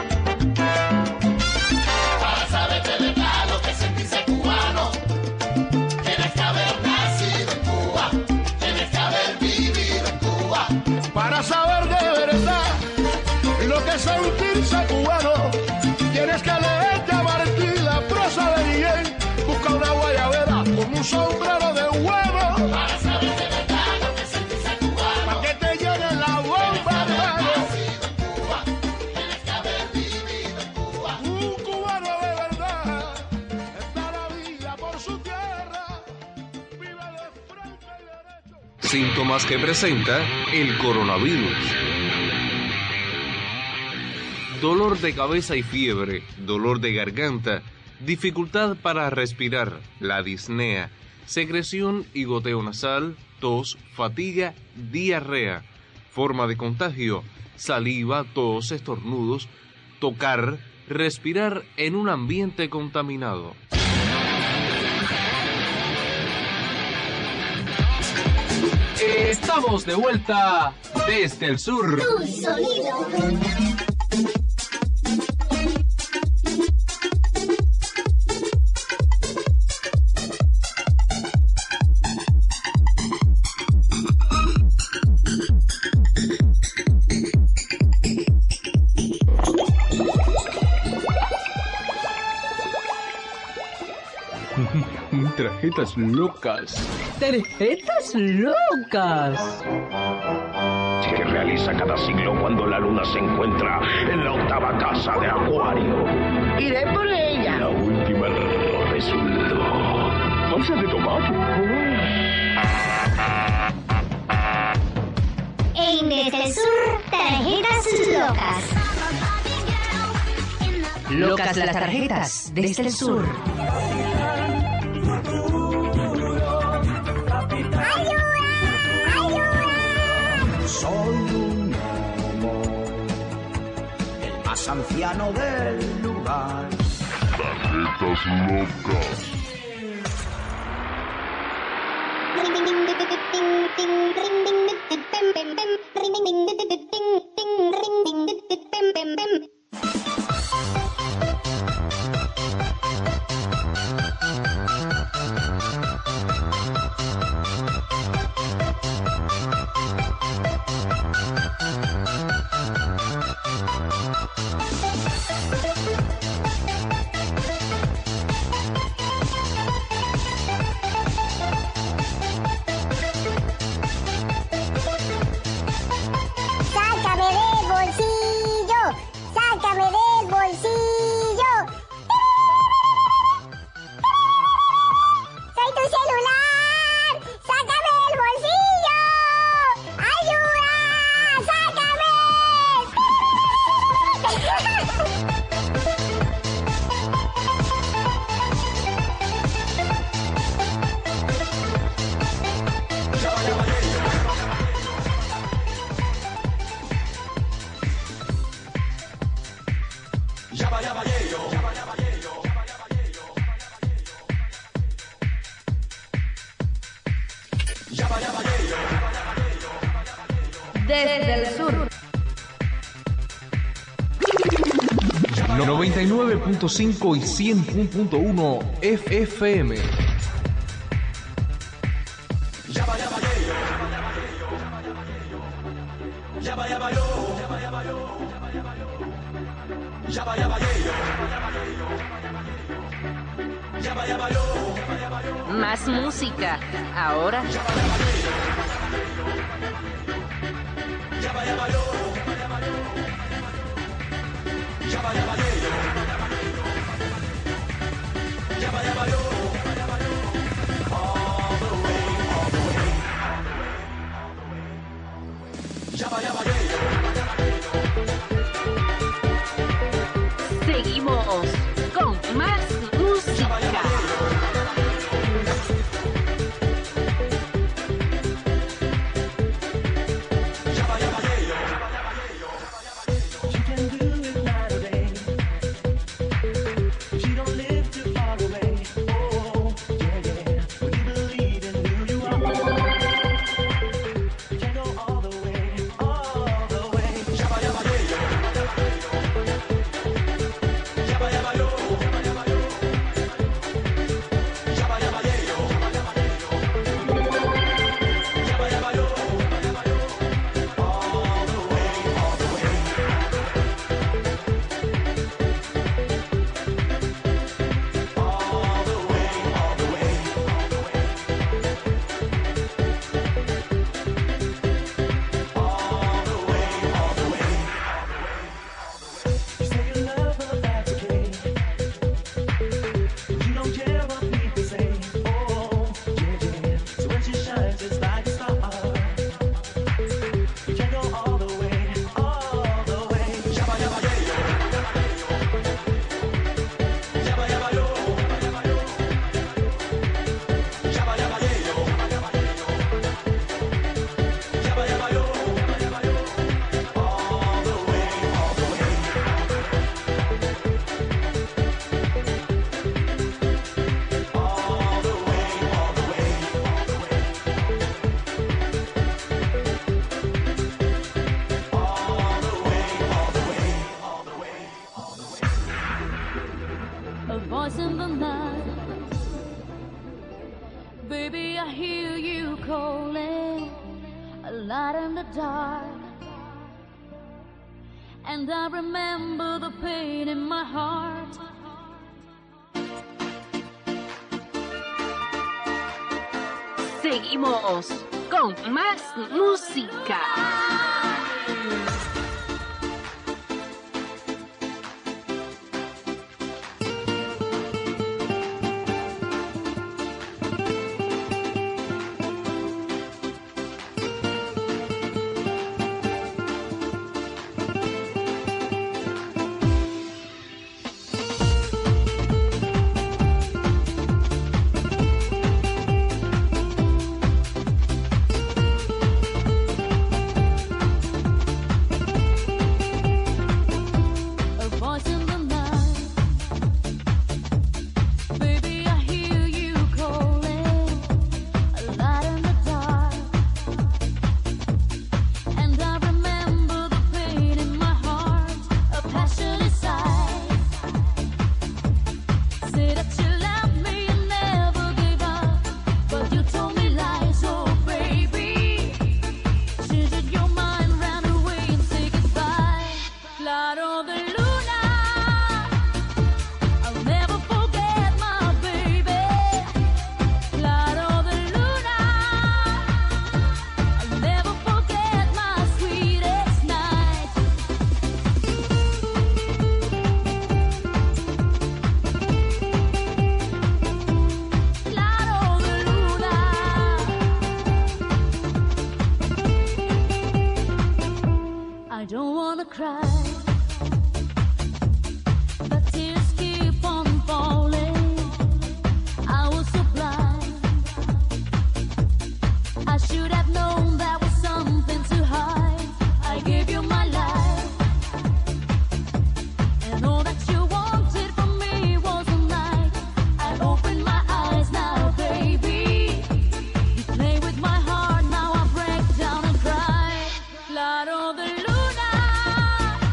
Para saber de verdad lo que sentirse cubano, tienes que haber nacido en Cuba, tienes que haber vivido en Cuba. Para saber de verdad lo que es sentirse cubano, tienes que leerte a Martí la prosa de Guillén, busca una guayabera con un sombrero de huevo. Para saber de verdad lo que es sentirse cubano, para que te llegue la bomba, hermano. Tienes que haber vivido en Cuba. Un cubano de verdad está la vida por su tierra, vive de frente y derecho. Síntomas que presenta el coronavirus. Dolor de cabeza y fiebre, dolor de garganta, dificultad para respirar, la disnea, secreción y goteo nasal, tos, fatiga, diarrea. Forma de contagio: saliva, tos, estornudos, tocar, respirar en un ambiente contaminado. Estamos de vuelta desde el sur. Tu sonido. Tarjetas locas. Tarjetas locas. Que realiza cada siglo cuando la luna se encuentra en la octava casa de Acuario. Iré por ella. La última resultó. Salsa de tomate. En Desde el Sur, tarjetas locas. Locas las tarjetas desde el sur. Soy un gnomo, el más anciano del lugar. Tarjetas locas. ¡Sácame del bolsillo! ¡Sácame del bolsillo! ¡Soy tu celular! ¡Sácame del bolsillo! ¡Ayuda! ¡Sácame! Desde el sur. noventa y nueve punto cinco y cien punto uno F M. Más música. Ahora. Yabba yabba yo, yabba yabba yo, yabba yabba yo, all the way, all the way, yabba yabba yo. Seguimos con más música. Baby, I hear you calling, a light in the dark. And I remember the pain in my heart. Seguimos con más música. Claro de luna.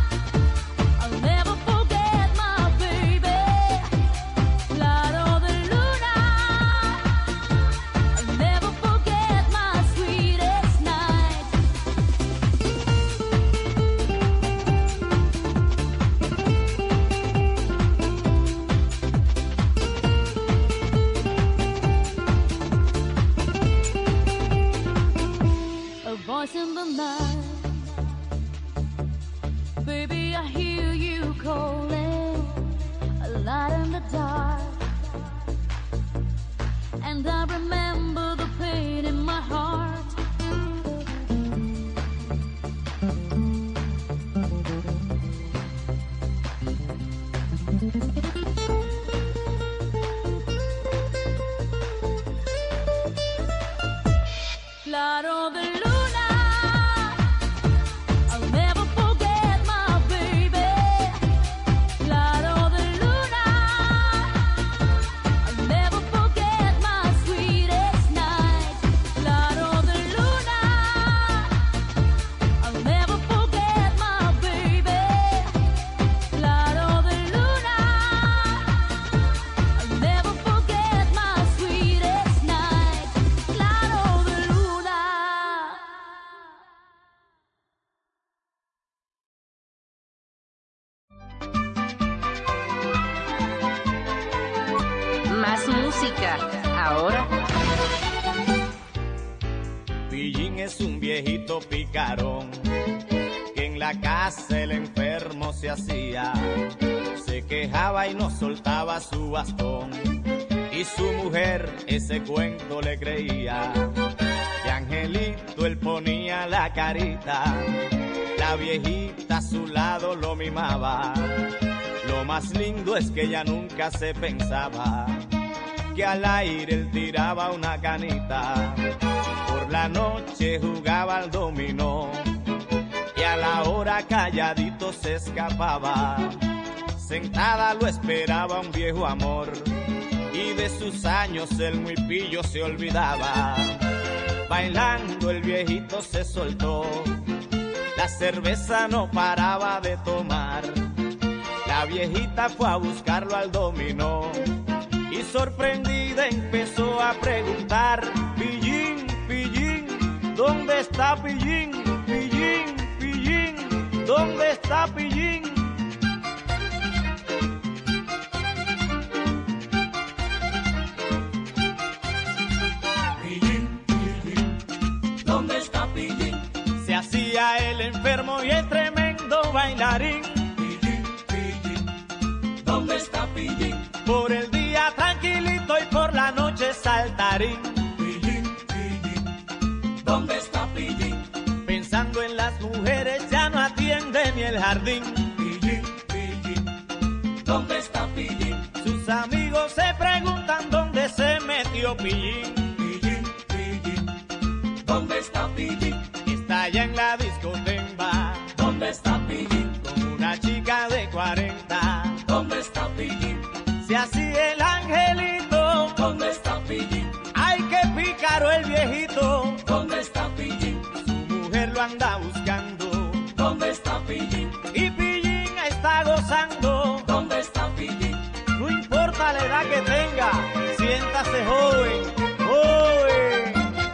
Claro de luna, I'll never forget my baby. Claro de luna, I'll never forget my sweetest night. Claro de luna, I'll never forget my baby. Claro de luna, I'll never forget my sweetest night. Claro de luna. Más música, ahora. Pillín es un viejito picarón que en la casa el enfermo se hacía. Se quejaba y no soltaba su bastón y su mujer ese cuento le creía. De angelito él ponía la carita, la viejita a su lado lo mimaba. Lo más lindo es que ella nunca se pensaba que al aire él tiraba una canita. Por la noche jugaba al dominó y a la hora calladito se escapaba. Sentada lo esperaba un viejo amor y de sus años el muy pillo se olvidaba. Bailando el viejito se soltó, la cerveza no paraba de tomar. La viejita fue a buscarlo al dominó y sorprendida empezó a preguntar: Pillín, Pillín, ¿dónde está Pillín? Pillín, Pillín, ¿dónde está Pillín? Pillín, Pillín, ¿dónde está Pillín? Se hacía el enfermo y el tremendo bailarín. ¿Dónde está Pillín? Por el día tranquilito y por la noche saltarín. Pillín, Pillín, ¿dónde está Pillín? Pensando en las mujeres ya no atiende ni el jardín. Pillín, Pillín, ¿dónde está Pillín? Sus amigos se preguntan dónde se metió Pillín. Pillín, Pillín, ¿dónde está Pillín? Está allá en la discoteca. ¿Dónde está Pillín? Con una chica de cuarenta. ¿Dónde está Pillín? Se hacía el angelito. ¿Dónde está Pillín? Ay, qué pícaro el viejito. ¿Dónde está Pillín? Su mujer lo anda buscando. ¿Dónde está Pillín? Y Pillín está gozando. ¿Dónde está Pillín? No importa la edad que tenga, siéntase joven, joven.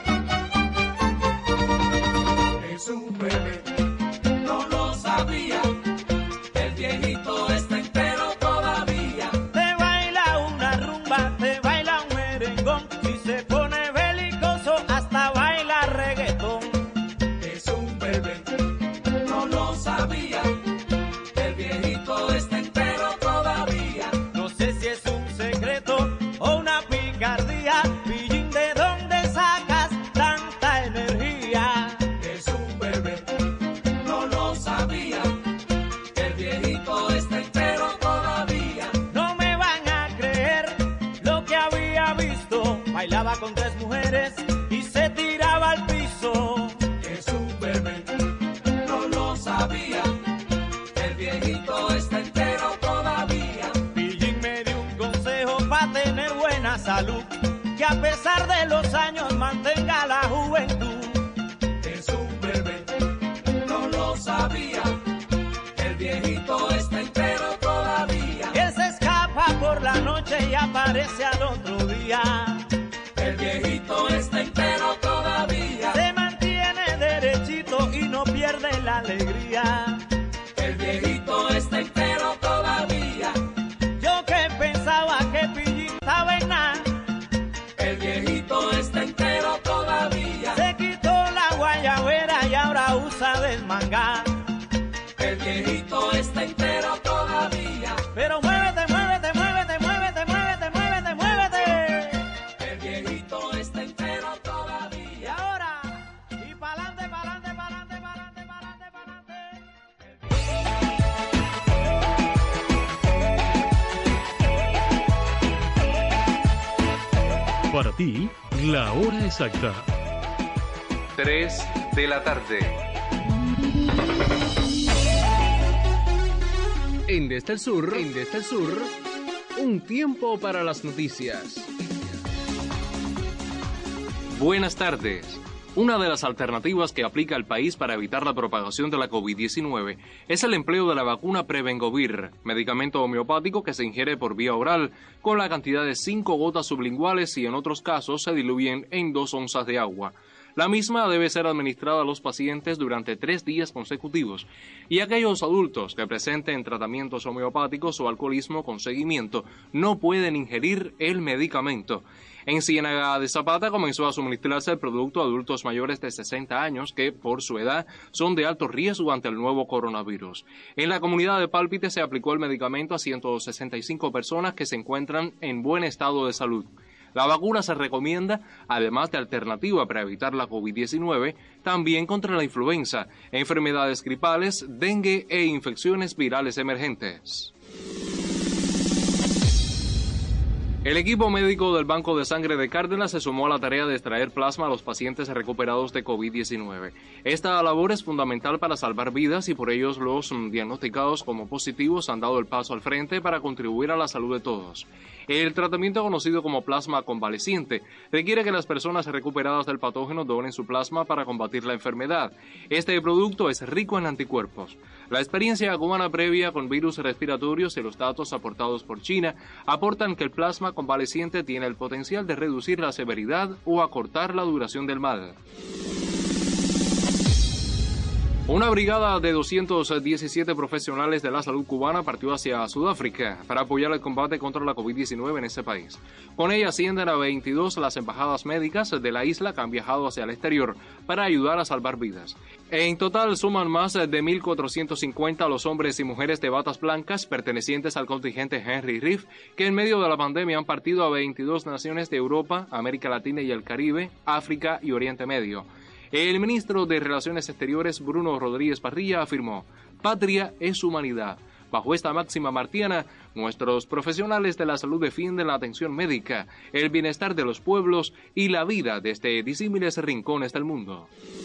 Es un bebé, no lo sabía. El viejito está entero todavía. Te baila una rumba, te baila un merengón. Si se pone belicoso, hasta baila reggaetón. Es un bebé, no lo sabía. El viejito está entero todavía. No sé si es un secreto o una picardía. Pillín, ¿de dónde sacas tanta energía? Es un bebé, no lo sabía. El viejito está entero todavía. No me van a creer lo que había visto. Bailaba con tres mujeres y se tiraba al piso. Es un bebé, no lo sabía. El viejito está entero todavía. Pillín me dio un consejo para tener buena salud, que a pesar de los años mantenga la juventud. Es un bebé, no lo sabía. El viejito está entero todavía. Él se escapa por la noche y aparece al otro día. El viejito está entero todavía. Se mantiene derechito y no pierde la alegría. El viejito está entero todavía. Yo que pensaba que Pillín estaba en nada. El viejito está entero todavía. Se quitó la guayabera y ahora usa desmangar. El viejito está entero todavía. Pero muévete, muévete, muévete, muévete, muévete, muévete, muévete. Para ti, la hora exacta. tres de la tarde. En Desde el Sur, en Desde el Sur, un tiempo para las noticias. Buenas tardes. Una de las alternativas que aplica el país para evitar la propagación de la COVID diecinueve es el empleo de la vacuna Prevengovir, medicamento homeopático que se ingiere por vía oral con la cantidad de cinco gotas sublinguales y en otros casos se diluyen en dos onzas de agua. La misma debe ser administrada a los pacientes durante tres días consecutivos y aquellos adultos que presenten tratamientos homeopáticos o alcoholismo con seguimiento no pueden ingerir el medicamento. En Ciénaga de Zapata comenzó a suministrarse el producto a adultos mayores de sesenta años que, por su edad, son de alto riesgo ante el nuevo coronavirus. En la comunidad de Pálpite se aplicó el medicamento a ciento sesenta y cinco personas que se encuentran en buen estado de salud. La vacuna se recomienda, además de alternativa para evitar la COVID diecinueve, también contra la influenza, enfermedades gripales, dengue e infecciones virales emergentes. El equipo médico del Banco de Sangre de Cárdenas se sumó a la tarea de extraer plasma a los pacientes recuperados de COVID diecinueve. Esta labor es fundamental para salvar vidas y por ello los diagnosticados como positivos han dado el paso al frente para contribuir a la salud de todos. El tratamiento conocido como plasma convaleciente requiere que las personas recuperadas del patógeno donen su plasma para combatir la enfermedad. Este producto es rico en anticuerpos. La experiencia cubana previa con virus respiratorios y los datos aportados por China aportan que el plasma convaleciente tiene el potencial de reducir la severidad o acortar la duración del mal. Una brigada de doscientos diecisiete profesionales de la salud cubana partió hacia Sudáfrica para apoyar el combate contra la COVID diecinueve en ese país. Con ella ascienden a veintidós las embajadas médicas de la isla que han viajado hacia el exterior para ayudar a salvar vidas. En total suman más de mil cuatrocientos cincuenta los hombres y mujeres de batas blancas pertenecientes al contingente Henry Reef que en medio de la pandemia han partido a veintidós naciones de Europa, América Latina y el Caribe, África y Oriente Medio. El ministro de Relaciones Exteriores, Bruno Rodríguez Parrilla, afirmó: «Patria es humanidad». Bajo esta máxima martiana, nuestros profesionales de la salud defienden la atención médica, el bienestar de los pueblos y la vida desde disímiles rincones del mundo.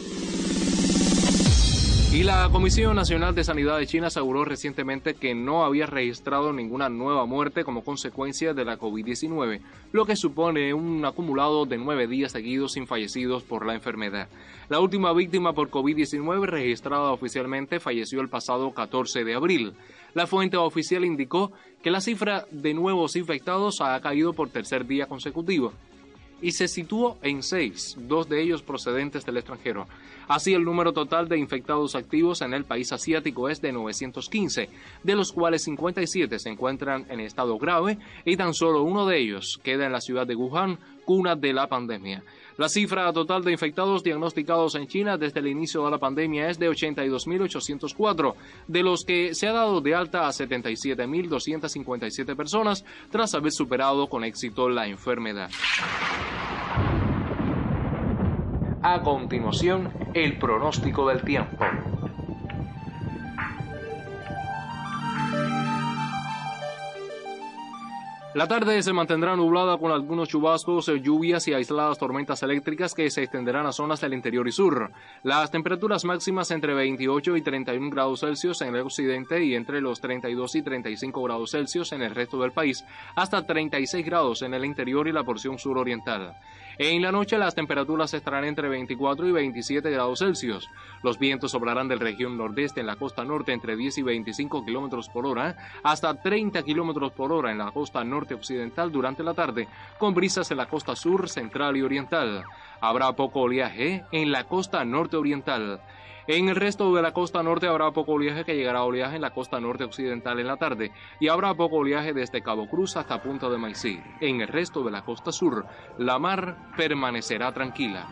Y la Comisión Nacional de Sanidad de China aseguró recientemente que no había registrado ninguna nueva muerte como consecuencia de la COVID diecinueve, lo que supone un acumulado de nueve días seguidos sin fallecidos por la enfermedad. La última víctima por COVID diecinueve registrada oficialmente falleció el pasado catorce de abril. La fuente oficial indicó que la cifra de nuevos infectados ha caído por tercer día consecutivo y se situó en seis, dos de ellos procedentes del extranjero. Así, el número total de infectados activos en el país asiático es de novecientos quince, de los cuales cincuenta y siete se encuentran en estado grave y tan solo uno de ellos queda en la ciudad de Wuhan, cuna de la pandemia. La cifra total de infectados diagnosticados en China desde el inicio de la pandemia es de ochenta y dos mil ochocientos cuatro, de los que se ha dado de alta a setenta y siete mil doscientas cincuenta y siete personas tras haber superado con éxito la enfermedad. A continuación, el pronóstico del tiempo. La tarde se mantendrá nublada con algunos chubascos, lluvias y aisladas tormentas eléctricas que se extenderán a zonas del interior y sur. Las temperaturas máximas entre veintiocho y treinta y uno grados Celsius en el occidente y entre los treinta y dos y treinta y cinco grados Celsius en el resto del país, hasta treinta y seis grados en el interior y la porción suroriental. En la noche las temperaturas estarán entre veinticuatro y veintisiete grados Celsius. Los vientos soplarán del región nordeste en la costa norte entre diez y veinticinco kilómetros por hora hasta treinta kilómetros por hora en la costa norte occidental durante la tarde, con brisas en la costa sur, central y oriental. Habrá poco oleaje en la costa norte oriental. En el resto de la costa norte habrá poco oleaje que llegará a oleaje en la costa norte occidental en la tarde y habrá poco oleaje desde Cabo Cruz hasta Punta de Maicí. En el resto de la costa sur, la mar permanecerá tranquila.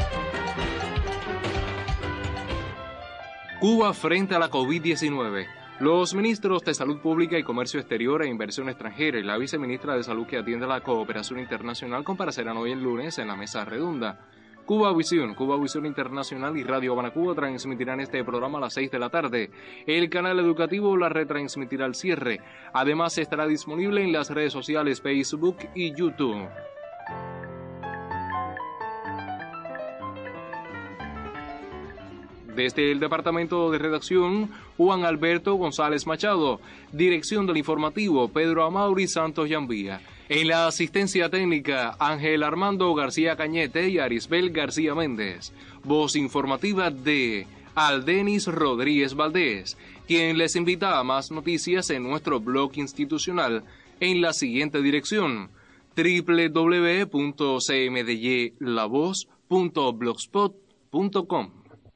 Cuba frente a la COVID diecinueve. Los ministros de Salud Pública y Comercio Exterior e Inversión Extranjera y la viceministra de Salud que atiende la cooperación internacional comparecerán hoy el lunes en la mesa redonda. Cuba Visión, Cuba Visión Internacional y Radio Habana Cuba transmitirán este programa a las seis de la tarde. El canal educativo la retransmitirá al cierre. Además estará disponible en las redes sociales Facebook y YouTube. Desde el Departamento de Redacción, Juan Alberto González Machado. Dirección del informativo, Pedro Amaury Santos Yambía. En la asistencia técnica, Ángel Armando García Cañete y Arisbel García Méndez. Voz informativa de Aldenis Rodríguez Valdés, quien les invita a más noticias en nuestro blog institucional en la siguiente dirección: doble u doble u doble u punto c m d y la voz punto blogspot punto com.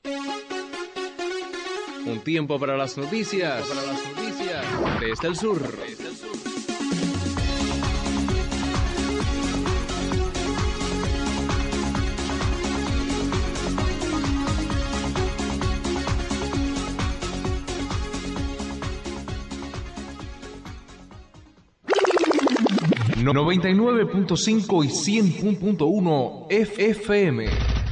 Un tiempo para las noticias, para las noticias desde el sur. Desde el sur. noventa y nueve punto cinco y cien punto uno F M.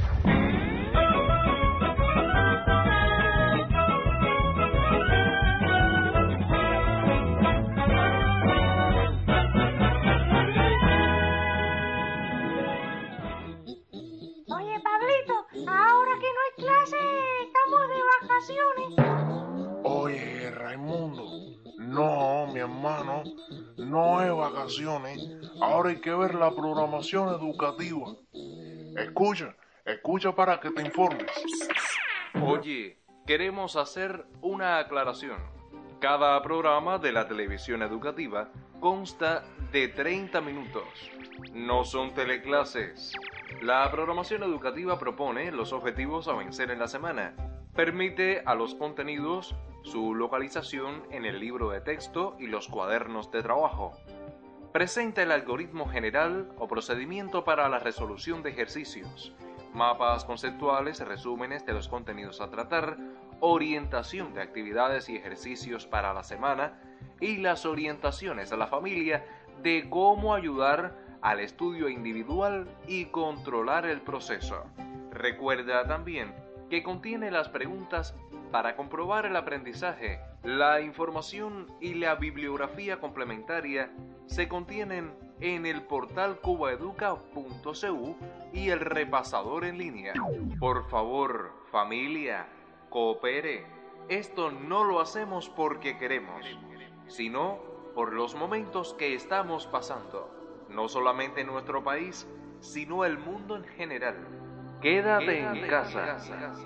Oye, Raimundo, no, mi hermano, no hay vacaciones. Ahora hay que ver la programación educativa. Escucha, escucha para que te informes. Oye, queremos hacer una aclaración. Cada programa de la televisión educativa consta de treinta minutos. No son teleclases. La programación educativa propone los objetivos a vencer en la semana. Permite a los contenidos su localización en el libro de texto y los cuadernos de trabajo. Presenta el algoritmo general o procedimiento para la resolución de ejercicios, mapas conceptuales, resúmenes de los contenidos a tratar, orientación de actividades y ejercicios para la semana y las orientaciones a la familia de cómo ayudar al estudio individual y controlar el proceso. Recuerda también que contiene las preguntas para comprobar el aprendizaje. La información y la bibliografía complementaria se contienen en el portal cubaeduca punto c u y el repasador en línea. Por favor, familia, coopere. Esto no lo hacemos porque queremos, sino por los momentos que estamos pasando, no solamente en nuestro país, sino el mundo en general. Quédate, Quédate en casa. En casa.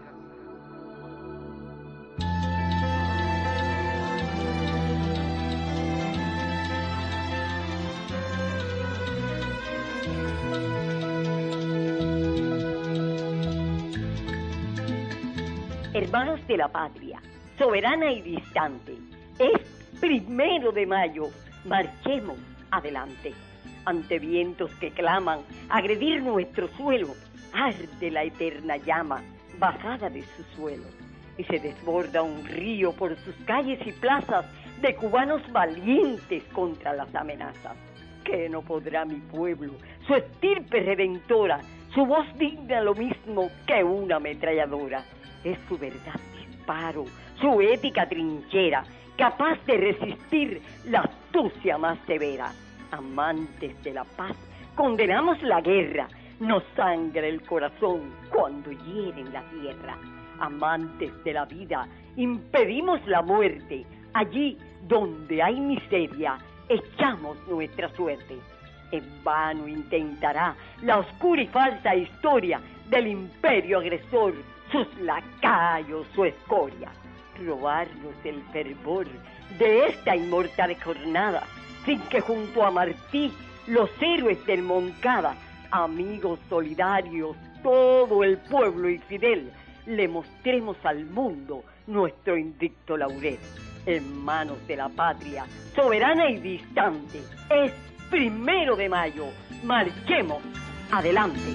Hermanos de la patria, soberana y distante, es primero de mayo, marchemos adelante. Ante vientos que claman agredir nuestro suelo, arde la eterna llama bajada de su suelo, y se desborda un río por sus calles y plazas de cubanos valientes contra las amenazas. Que no podrá mi pueblo, su estirpe redentora, su voz digna lo mismo que una ametralladora. Es su verdad disparo, su ética trinchera, capaz de resistir la astucia más severa. Amantes de la paz, condenamos la guerra, nos sangra el corazón cuando hieren la tierra. Amantes de la vida, impedimos la muerte, allí donde hay miseria, echamos nuestra suerte. En vano intentará la oscura y falsa historia del imperio agresor, sus lacayos, su escoria, robarnos el fervor de esta inmortal jornada, sin que junto a Martí, los héroes del Moncada, amigos solidarios, todo el pueblo infidel, le mostremos al mundo nuestro invicto laurel. En manos de la patria, soberana y distante, es primero de mayo, marchemos adelante.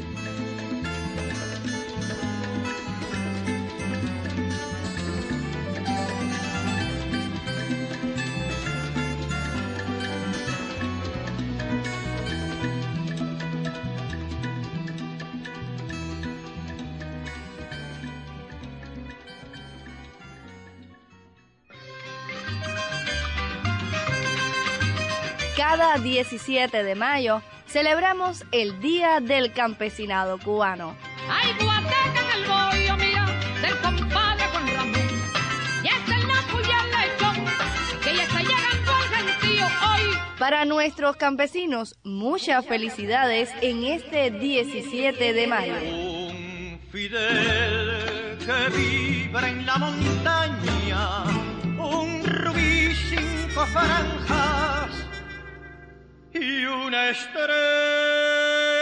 Cada diecisiete de mayo celebramos el Día del Campesinado Cubano. Hay guateca en el bollo, mira, del compadre Juan Ramón. Y esta es la puya lechón, que ya está llegando al gentío hoy. Para nuestros campesinos, muchas felicidades en este diecisiete de mayo. Un Fidel que vibra en la montaña, un rubí cinco franjas y una estrella.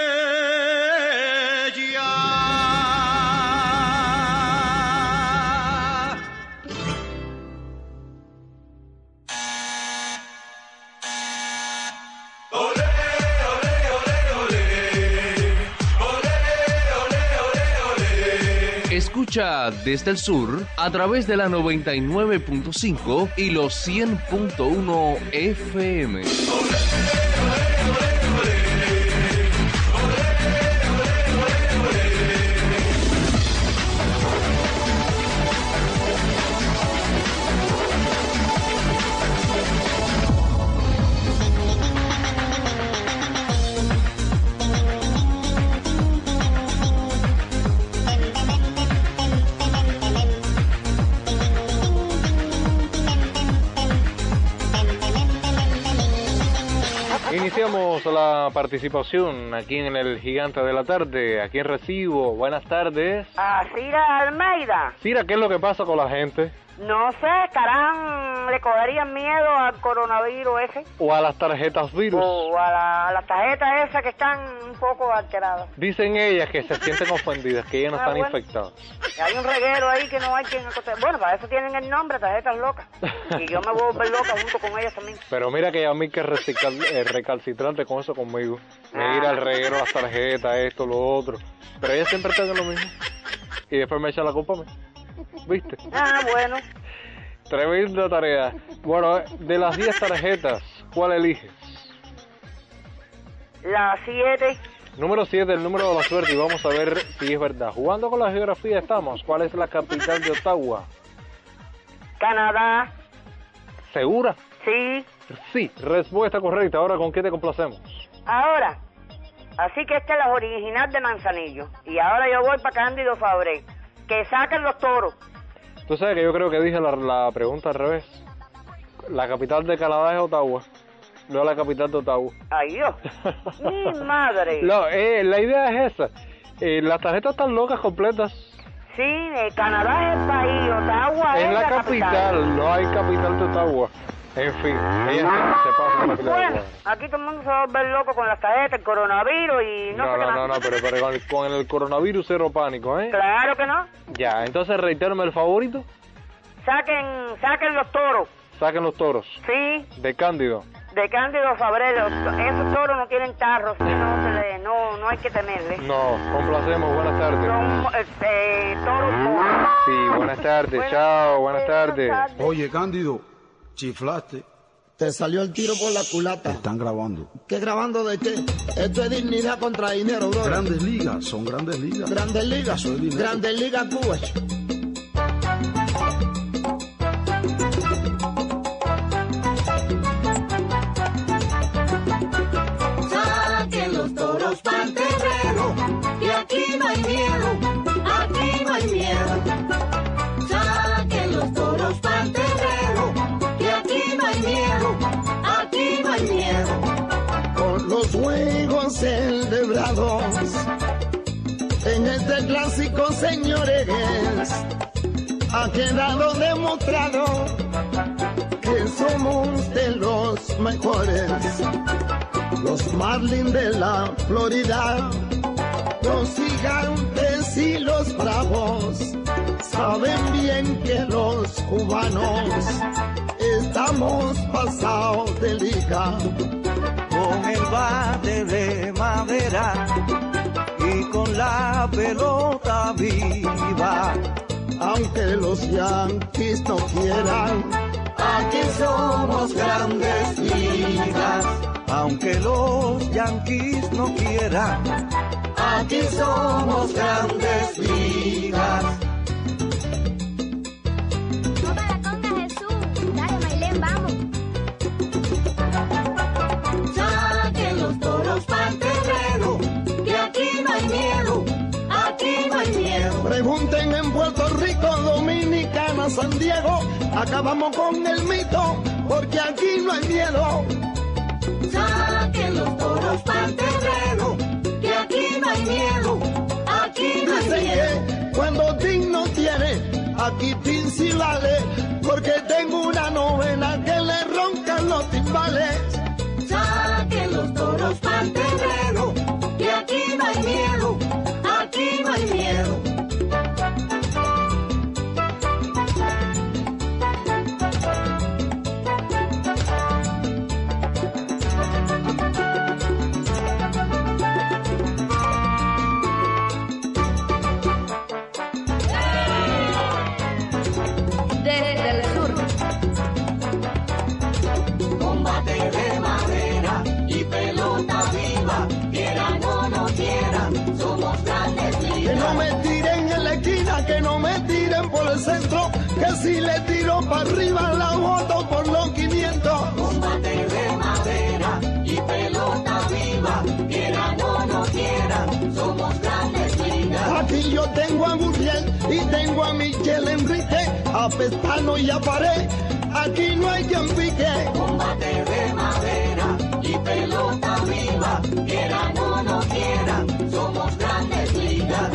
Escucha desde el sur a través de la noventa y nueve punto cinco y los cien punto uno F M. Iniciamos la participación aquí en el Gigante de la Tarde, aquí en Recibo. Buenas tardes. A Cira Almeida. Cira, ¿qué es lo que pasa con la gente? No sé, carán, le cogerían miedo al coronavirus ese. O a las tarjetas virus. O a, la, a las tarjetas esas que están un poco alteradas. Dicen ellas que se sienten ofendidas, que ellas no ah, están bueno. infectadas. Hay un reguero ahí que no hay quien acoste. Bueno, para eso tienen el nombre, tarjetas locas. Y yo me voy a volver loca junto con ellas también. Pero mira que a mí que recalcitrante eh, recalcitrante con eso conmigo. Me ah. ir al reguero, las tarjetas, esto, lo otro. Pero ellas siempre están en lo mismo. Y después me echan la culpa a mí. ¿Viste? Ah, bueno. Tremenda tarea. Bueno, de las diez tarjetas, ¿cuál eliges? La siete. Número siete, el número de la suerte, y vamos a ver si es verdad. Jugando con la geografía estamos. ¿Cuál es la capital de Ottawa? Canadá. ¿Segura? Sí. Sí, respuesta correcta. Ahora, ¿con qué te complacemos? Ahora, así que esta es la original de Manzanillo. Y ahora yo voy para Cándido Fabré. Que saquen los toros. Tú sabes que yo creo que dije la, la pregunta al revés. La capital de Canadá es Ottawa, no la capital de Ottawa. ¡Ay, Dios! ¡Mi madre! No, eh, la idea es esa. Eh, las tarjetas están locas completas. Sí, eh, Canadá es el país, Ottawa es, es la, la capital, capital. No hay capital de Ottawa. En fin, ella ah, se pasa la capital. Bueno, aquí todo el mundo se va a volver loco con las tarjetas, el coronavirus y no, no sé no, qué no, más. No, pero, pero con, el, con el coronavirus cero pánico, ¿eh? Claro que no. Ya, entonces reitérame el favorito. Saquen, saquen los toros. Saquen los toros. Sí. De Cándido. De Cándido Fabré. Esos toros no tienen tarros, no, se le, no, no hay que temerles. No, complacemos, buenas tardes. Son eh, toros. Sí, buenas tardes, buenas, chao, buenas tardes. buenas tardes. Oye, Cándido, chiflaste. Te salió el tiro por la culata. Están grabando. ¿Qué grabando de qué? Esto es dignidad contra dinero, bro. Grandes ligas, son grandes ligas. Grandes ligas, Eso es dinero. Grandes ligas, Cuba. Saquen los toros pa'l terreno, que aquí no hay miedo, aquí no hay miedo. Saquen los toros pa'l terreno, que aquí no hay miedo, aquí no hay miedo. Por los juegos celebrados en este clásico, señores, ha quedado demostrado que somos de los mejores. Los Marlins de la Florida, los Gigantes y los Bravos, saben bien que los cubanos estamos pasados de liga. Con el bate de madera y con la pelota viva, aunque los Yankees no quieran, aquí somos grandes ligas. Aunque los Yankees no quieran, aquí somos grandes ligas. No me la conga, Jesús. Dale, Mailén, vamos. Puerto Rico, Dominicana, San Diego, acabamos con el mito, porque aquí no hay miedo. Saquen los toros pa'l terreno, que aquí no hay miedo, aquí no hay Dicen miedo. que cuando Tin no tiene, aquí Tin sí vale, porque tengo una novena que le roncan los timbales. Saquen los toros pa'l terreno, que aquí no hay miedo, aquí no hay miedo. Desde el sur. Combate de madera y pelota viva, quieran o no quieran, somos grandes Que ligas. no me tiren en la esquina, que no me tiren por el centro, que si le tiro para arriba la voto por los quinientos. Combate de madera y pelota viva, quieran o no quieran, somos grandes ligas. Aquí yo tengo a Gurriel y tengo a Michel Enrique, a Pestano y a Pared, aquí no hay quien pique. Combate de madera y pelota viva, quieran o no quieran, somos grandes ligas.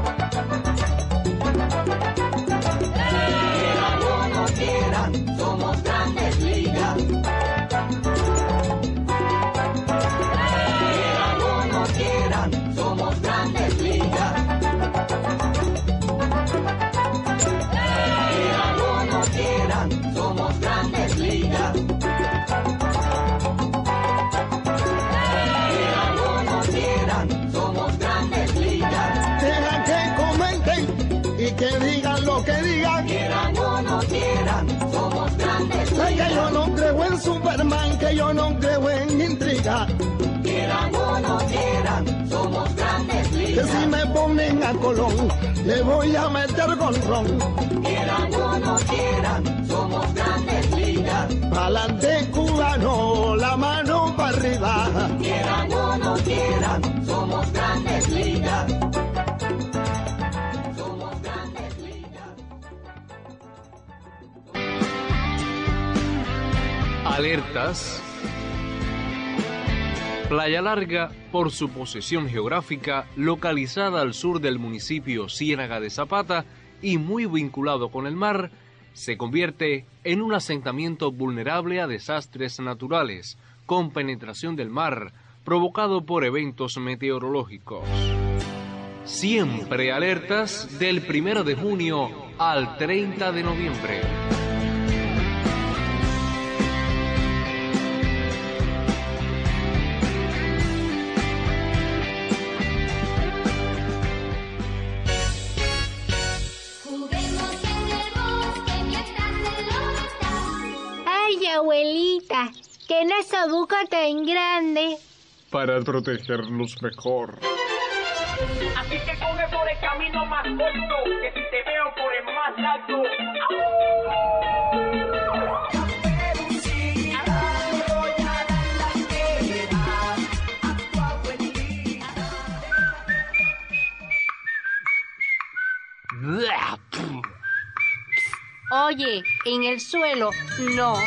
Quieran o no quieran, somos grandes ligas. Quieran o no quieran, somos grandes ligas. Quieran o no quieran, somos grandes ligas. Quieran o no quieran, somos grandes ligas. Deja que comenten y que digan lo que digan. Quieran o no quieran, somos grandes Es que ligas. yo no creo en Superman, que yo no creo en intriga. Quieran o no quieran, somos grandes Que ligas. si me ponen a Colón, le voy a meter con ron. Quieran o no quieran, somos grandes ligas. Pa'lante cubano, la mano para arriba. Quieran o no quieran, somos grandes ligas. Somos grandes ligas. Alertas. Playa Larga, por su posición geográfica, localizada al sur del municipio Ciénaga de Zapata y muy vinculado con el mar, se convierte en un asentamiento vulnerable a desastres naturales, con penetración del mar, provocado por eventos meteorológicos. Siempre alertas del primero de junio al treinta de noviembre. Ay, abuelita, que no es esa boca tan grande. Para protegerlos mejor. Así que coge por el camino más corto, que si te veo por el más largo. Oye, en el suelo, no.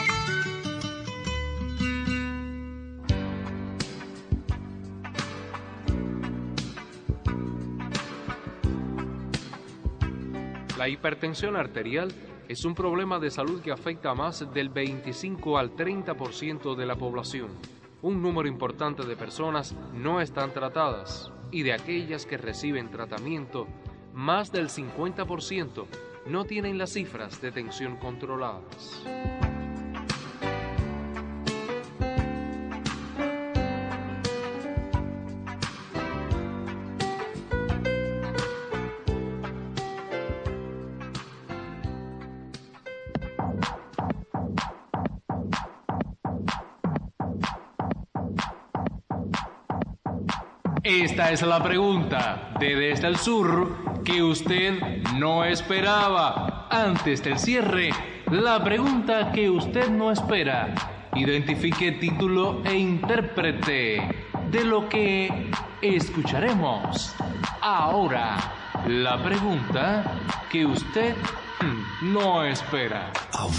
La hipertensión arterial es un problema de salud que afecta a más del veinticinco al treinta por ciento de la población. Un número importante de personas no están tratadas y de aquellas que reciben tratamiento, más del cincuenta por ciento no tienen las cifras de tensión controladas. Esta es la pregunta de Desde el Sur que usted no esperaba. Antes del cierre, la pregunta que usted no espera. Identifique título e intérprete de lo que escucharemos. Ahora, la pregunta que usted hmm, no espera.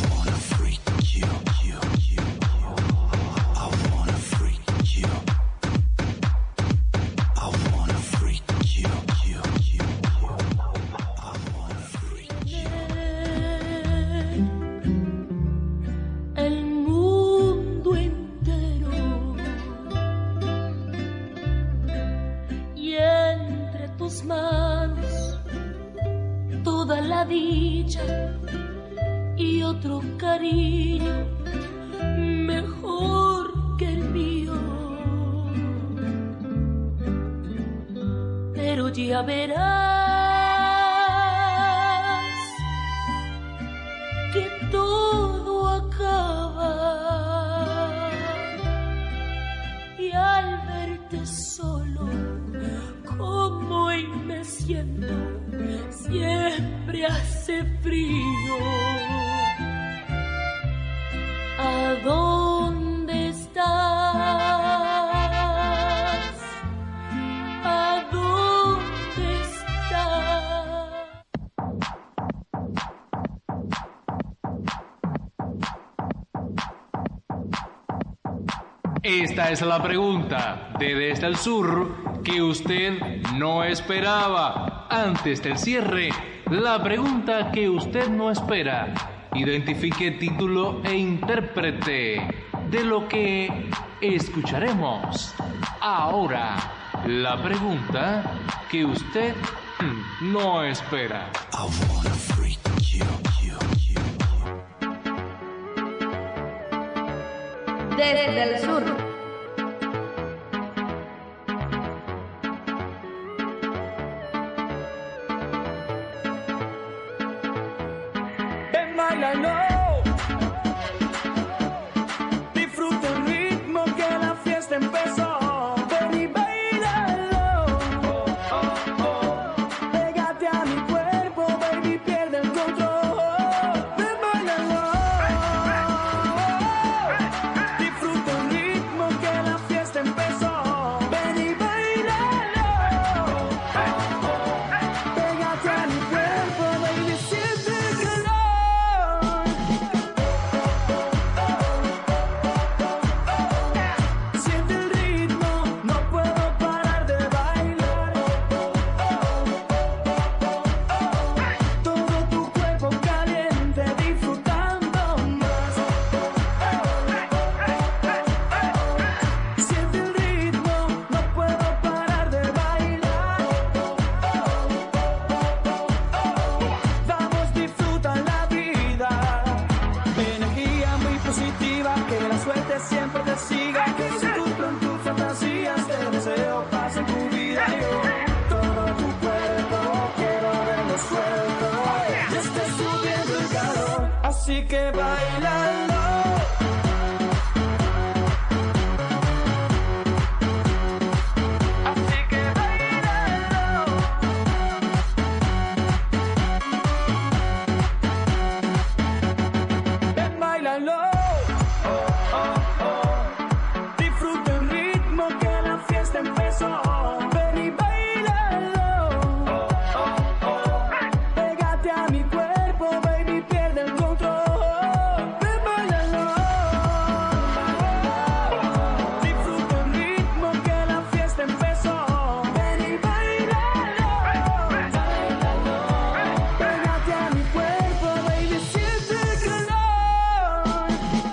El mundo entero y entre tus manos toda la dicha y otro cariño mejor que el mío, pero ya verás que todo acaba y al verte solo como hoy me siento siempre hace frío. ¿A dónde estás? ¿A dónde estás? Esta es la pregunta de Desde el Sur que usted no esperaba. Antes del cierre, la pregunta que usted no espera. Identifique título e intérprete de lo que escucharemos. Ahora, la pregunta que usted hmm, no espera. Desde el Sur. Ven, bailalo. Disfruta el ritmo que la fiesta empezó. Ven y bailalo. Oh, oh, oh. Pégate a mi cuerpo, baby, pierde el control. Ven, bailalo. Disfruta el ritmo que la fiesta empezó. Ven y bailalo. Oh, oh, oh. Pégate a mi cuerpo, baby, siente el calor. Siente el ritmo, no puedo parar de bailar. Todo tu cuerpo caliente, disfrutando más. Siente el ritmo, no puedo parar de bailar. Vamos, disfruta la vida. Energía muy positiva, que la suerte siempre te siga. Que se cumplan tus fantasías, te deseo paz en tu vida. Yo, todo tu cuerpo, quiero verlo suelto. Ya está subiendo el calor, así que bailalo. Así que bailalo. Ven, bailalo. Oh, oh, oh. Disfruta el ritmo que la fiesta empezó. Ven y bailalo. Oh, oh, oh. Pégate a mi cuerpo, baby, pierde el control. Ven, bailalo. Disfruta el ritmo que la fiesta empezó. Ven y bailalo. Bailalo. Pégate a mi cuerpo, baby, siente el calor.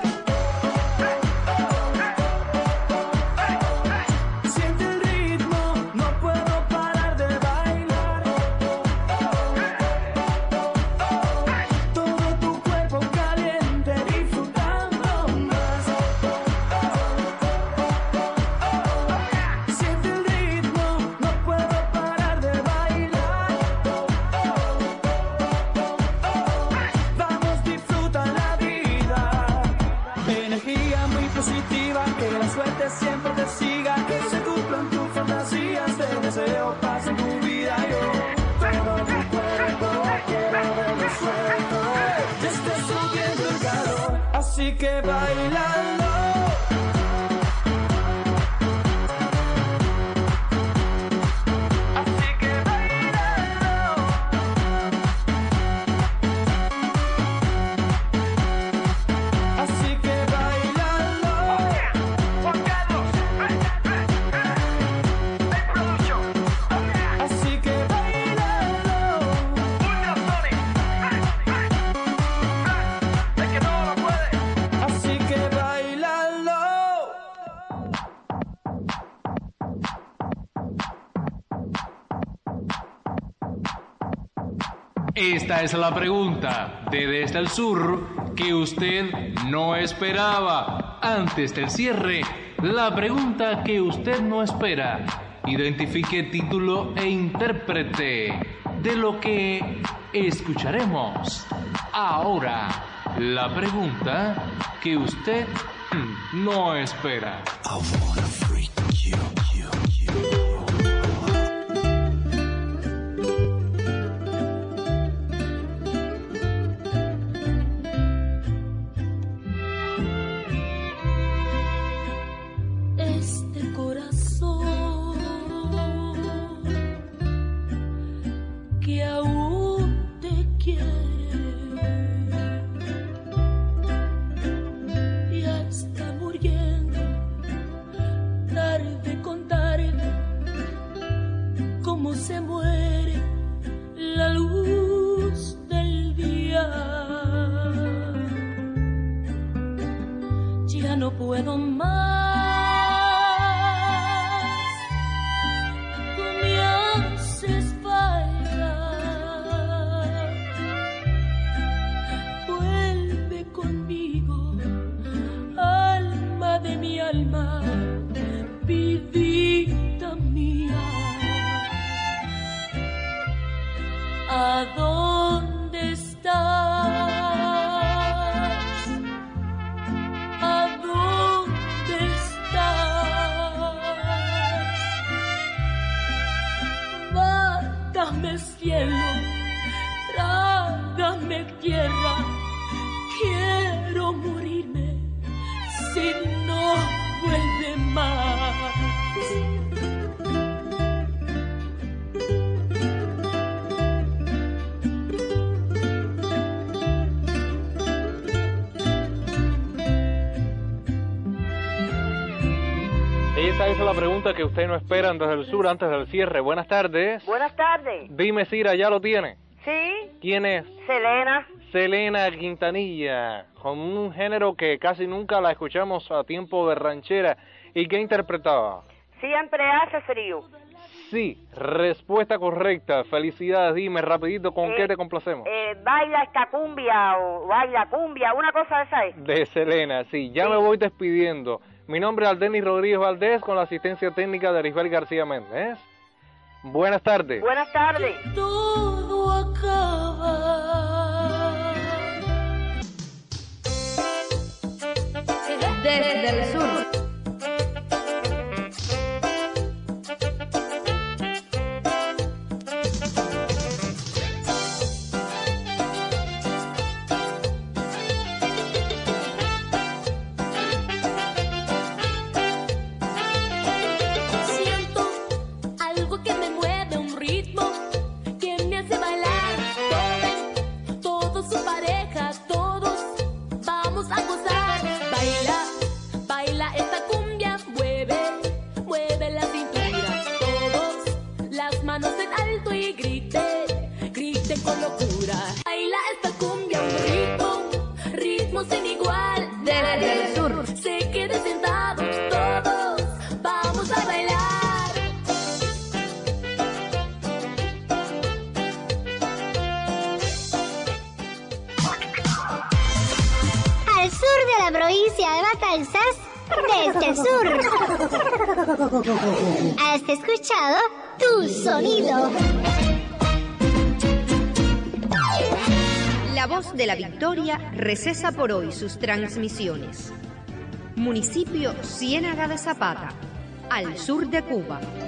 Siente el ritmo, no puedo parar de bailar. Todo tu cuerpo caliente, disfrutando más. Siente el ritmo, no puedo parar de bailar. Vamos, disfruta la vida. Energía muy positiva, que la suerte siempre te siga. Que se cumplan tus fantasías, te deseo paz en tu vida. Yo, todo tu cuerpo, quiero verlo suelto. Ya está subiendo el calor, así que bailalo. Así que bailalo. Esta es la pregunta de Desde el Sur que usted no esperaba. Antes del cierre, la pregunta que usted no espera. Identifique título e intérprete de lo que escucharemos. Ahora, la pregunta que usted no espera. Este corazón que aún te quiere ya está muriendo tarde con tarde, como se muere la luz del día. Ya no puedo más. Alma, vidita mía, ¿a dónde estás? ¿A dónde estás? Mátame cielo, trágame tierra, quiero morirme si no vuelve más. Esta es la pregunta que usted no espera desde el sur antes del cierre. Buenas tardes. Buenas tardes. Dime, Cira, ¿ya lo tiene? Sí. ¿Quién es? Selena. Selena Quintanilla, con un género que casi nunca la escuchamos a tiempo de ranchera. ¿Y qué interpretaba? Siempre hace frío. Sí, respuesta correcta. Felicidades, dime rapidito, ¿con eh, qué te complacemos? Eh, baila esta cumbia o baila cumbia, una cosa de esa es. De Selena, sí, ya sí. Me voy despidiendo. Mi nombre es Aldenis Rodríguez Valdés, con la asistencia técnica de Arisbel García Méndez. Buenas tardes. Buenas tardes. Todo acaba. Desde el sur. Siento algo que me mueve, un ritmo que me hace bailar. Todos, todos su pareja, todos vamos a gozar. Baila, baila esta cumbia, mueve, mueve la cintura. Todos, las manos en alto y griten, griten con locura. Baila esta cumbia, un ritmo, ritmo sin igual. Desde el sur. Se queden sentados, todos vamos a bailar. Al sur de la provincia de Matanzas, desde el sur. Has escuchado Tu Sonido. La Voz de la Victoria recesa por hoy sus transmisiones. Municipio Ciénaga de Zapata, al sur de Cuba.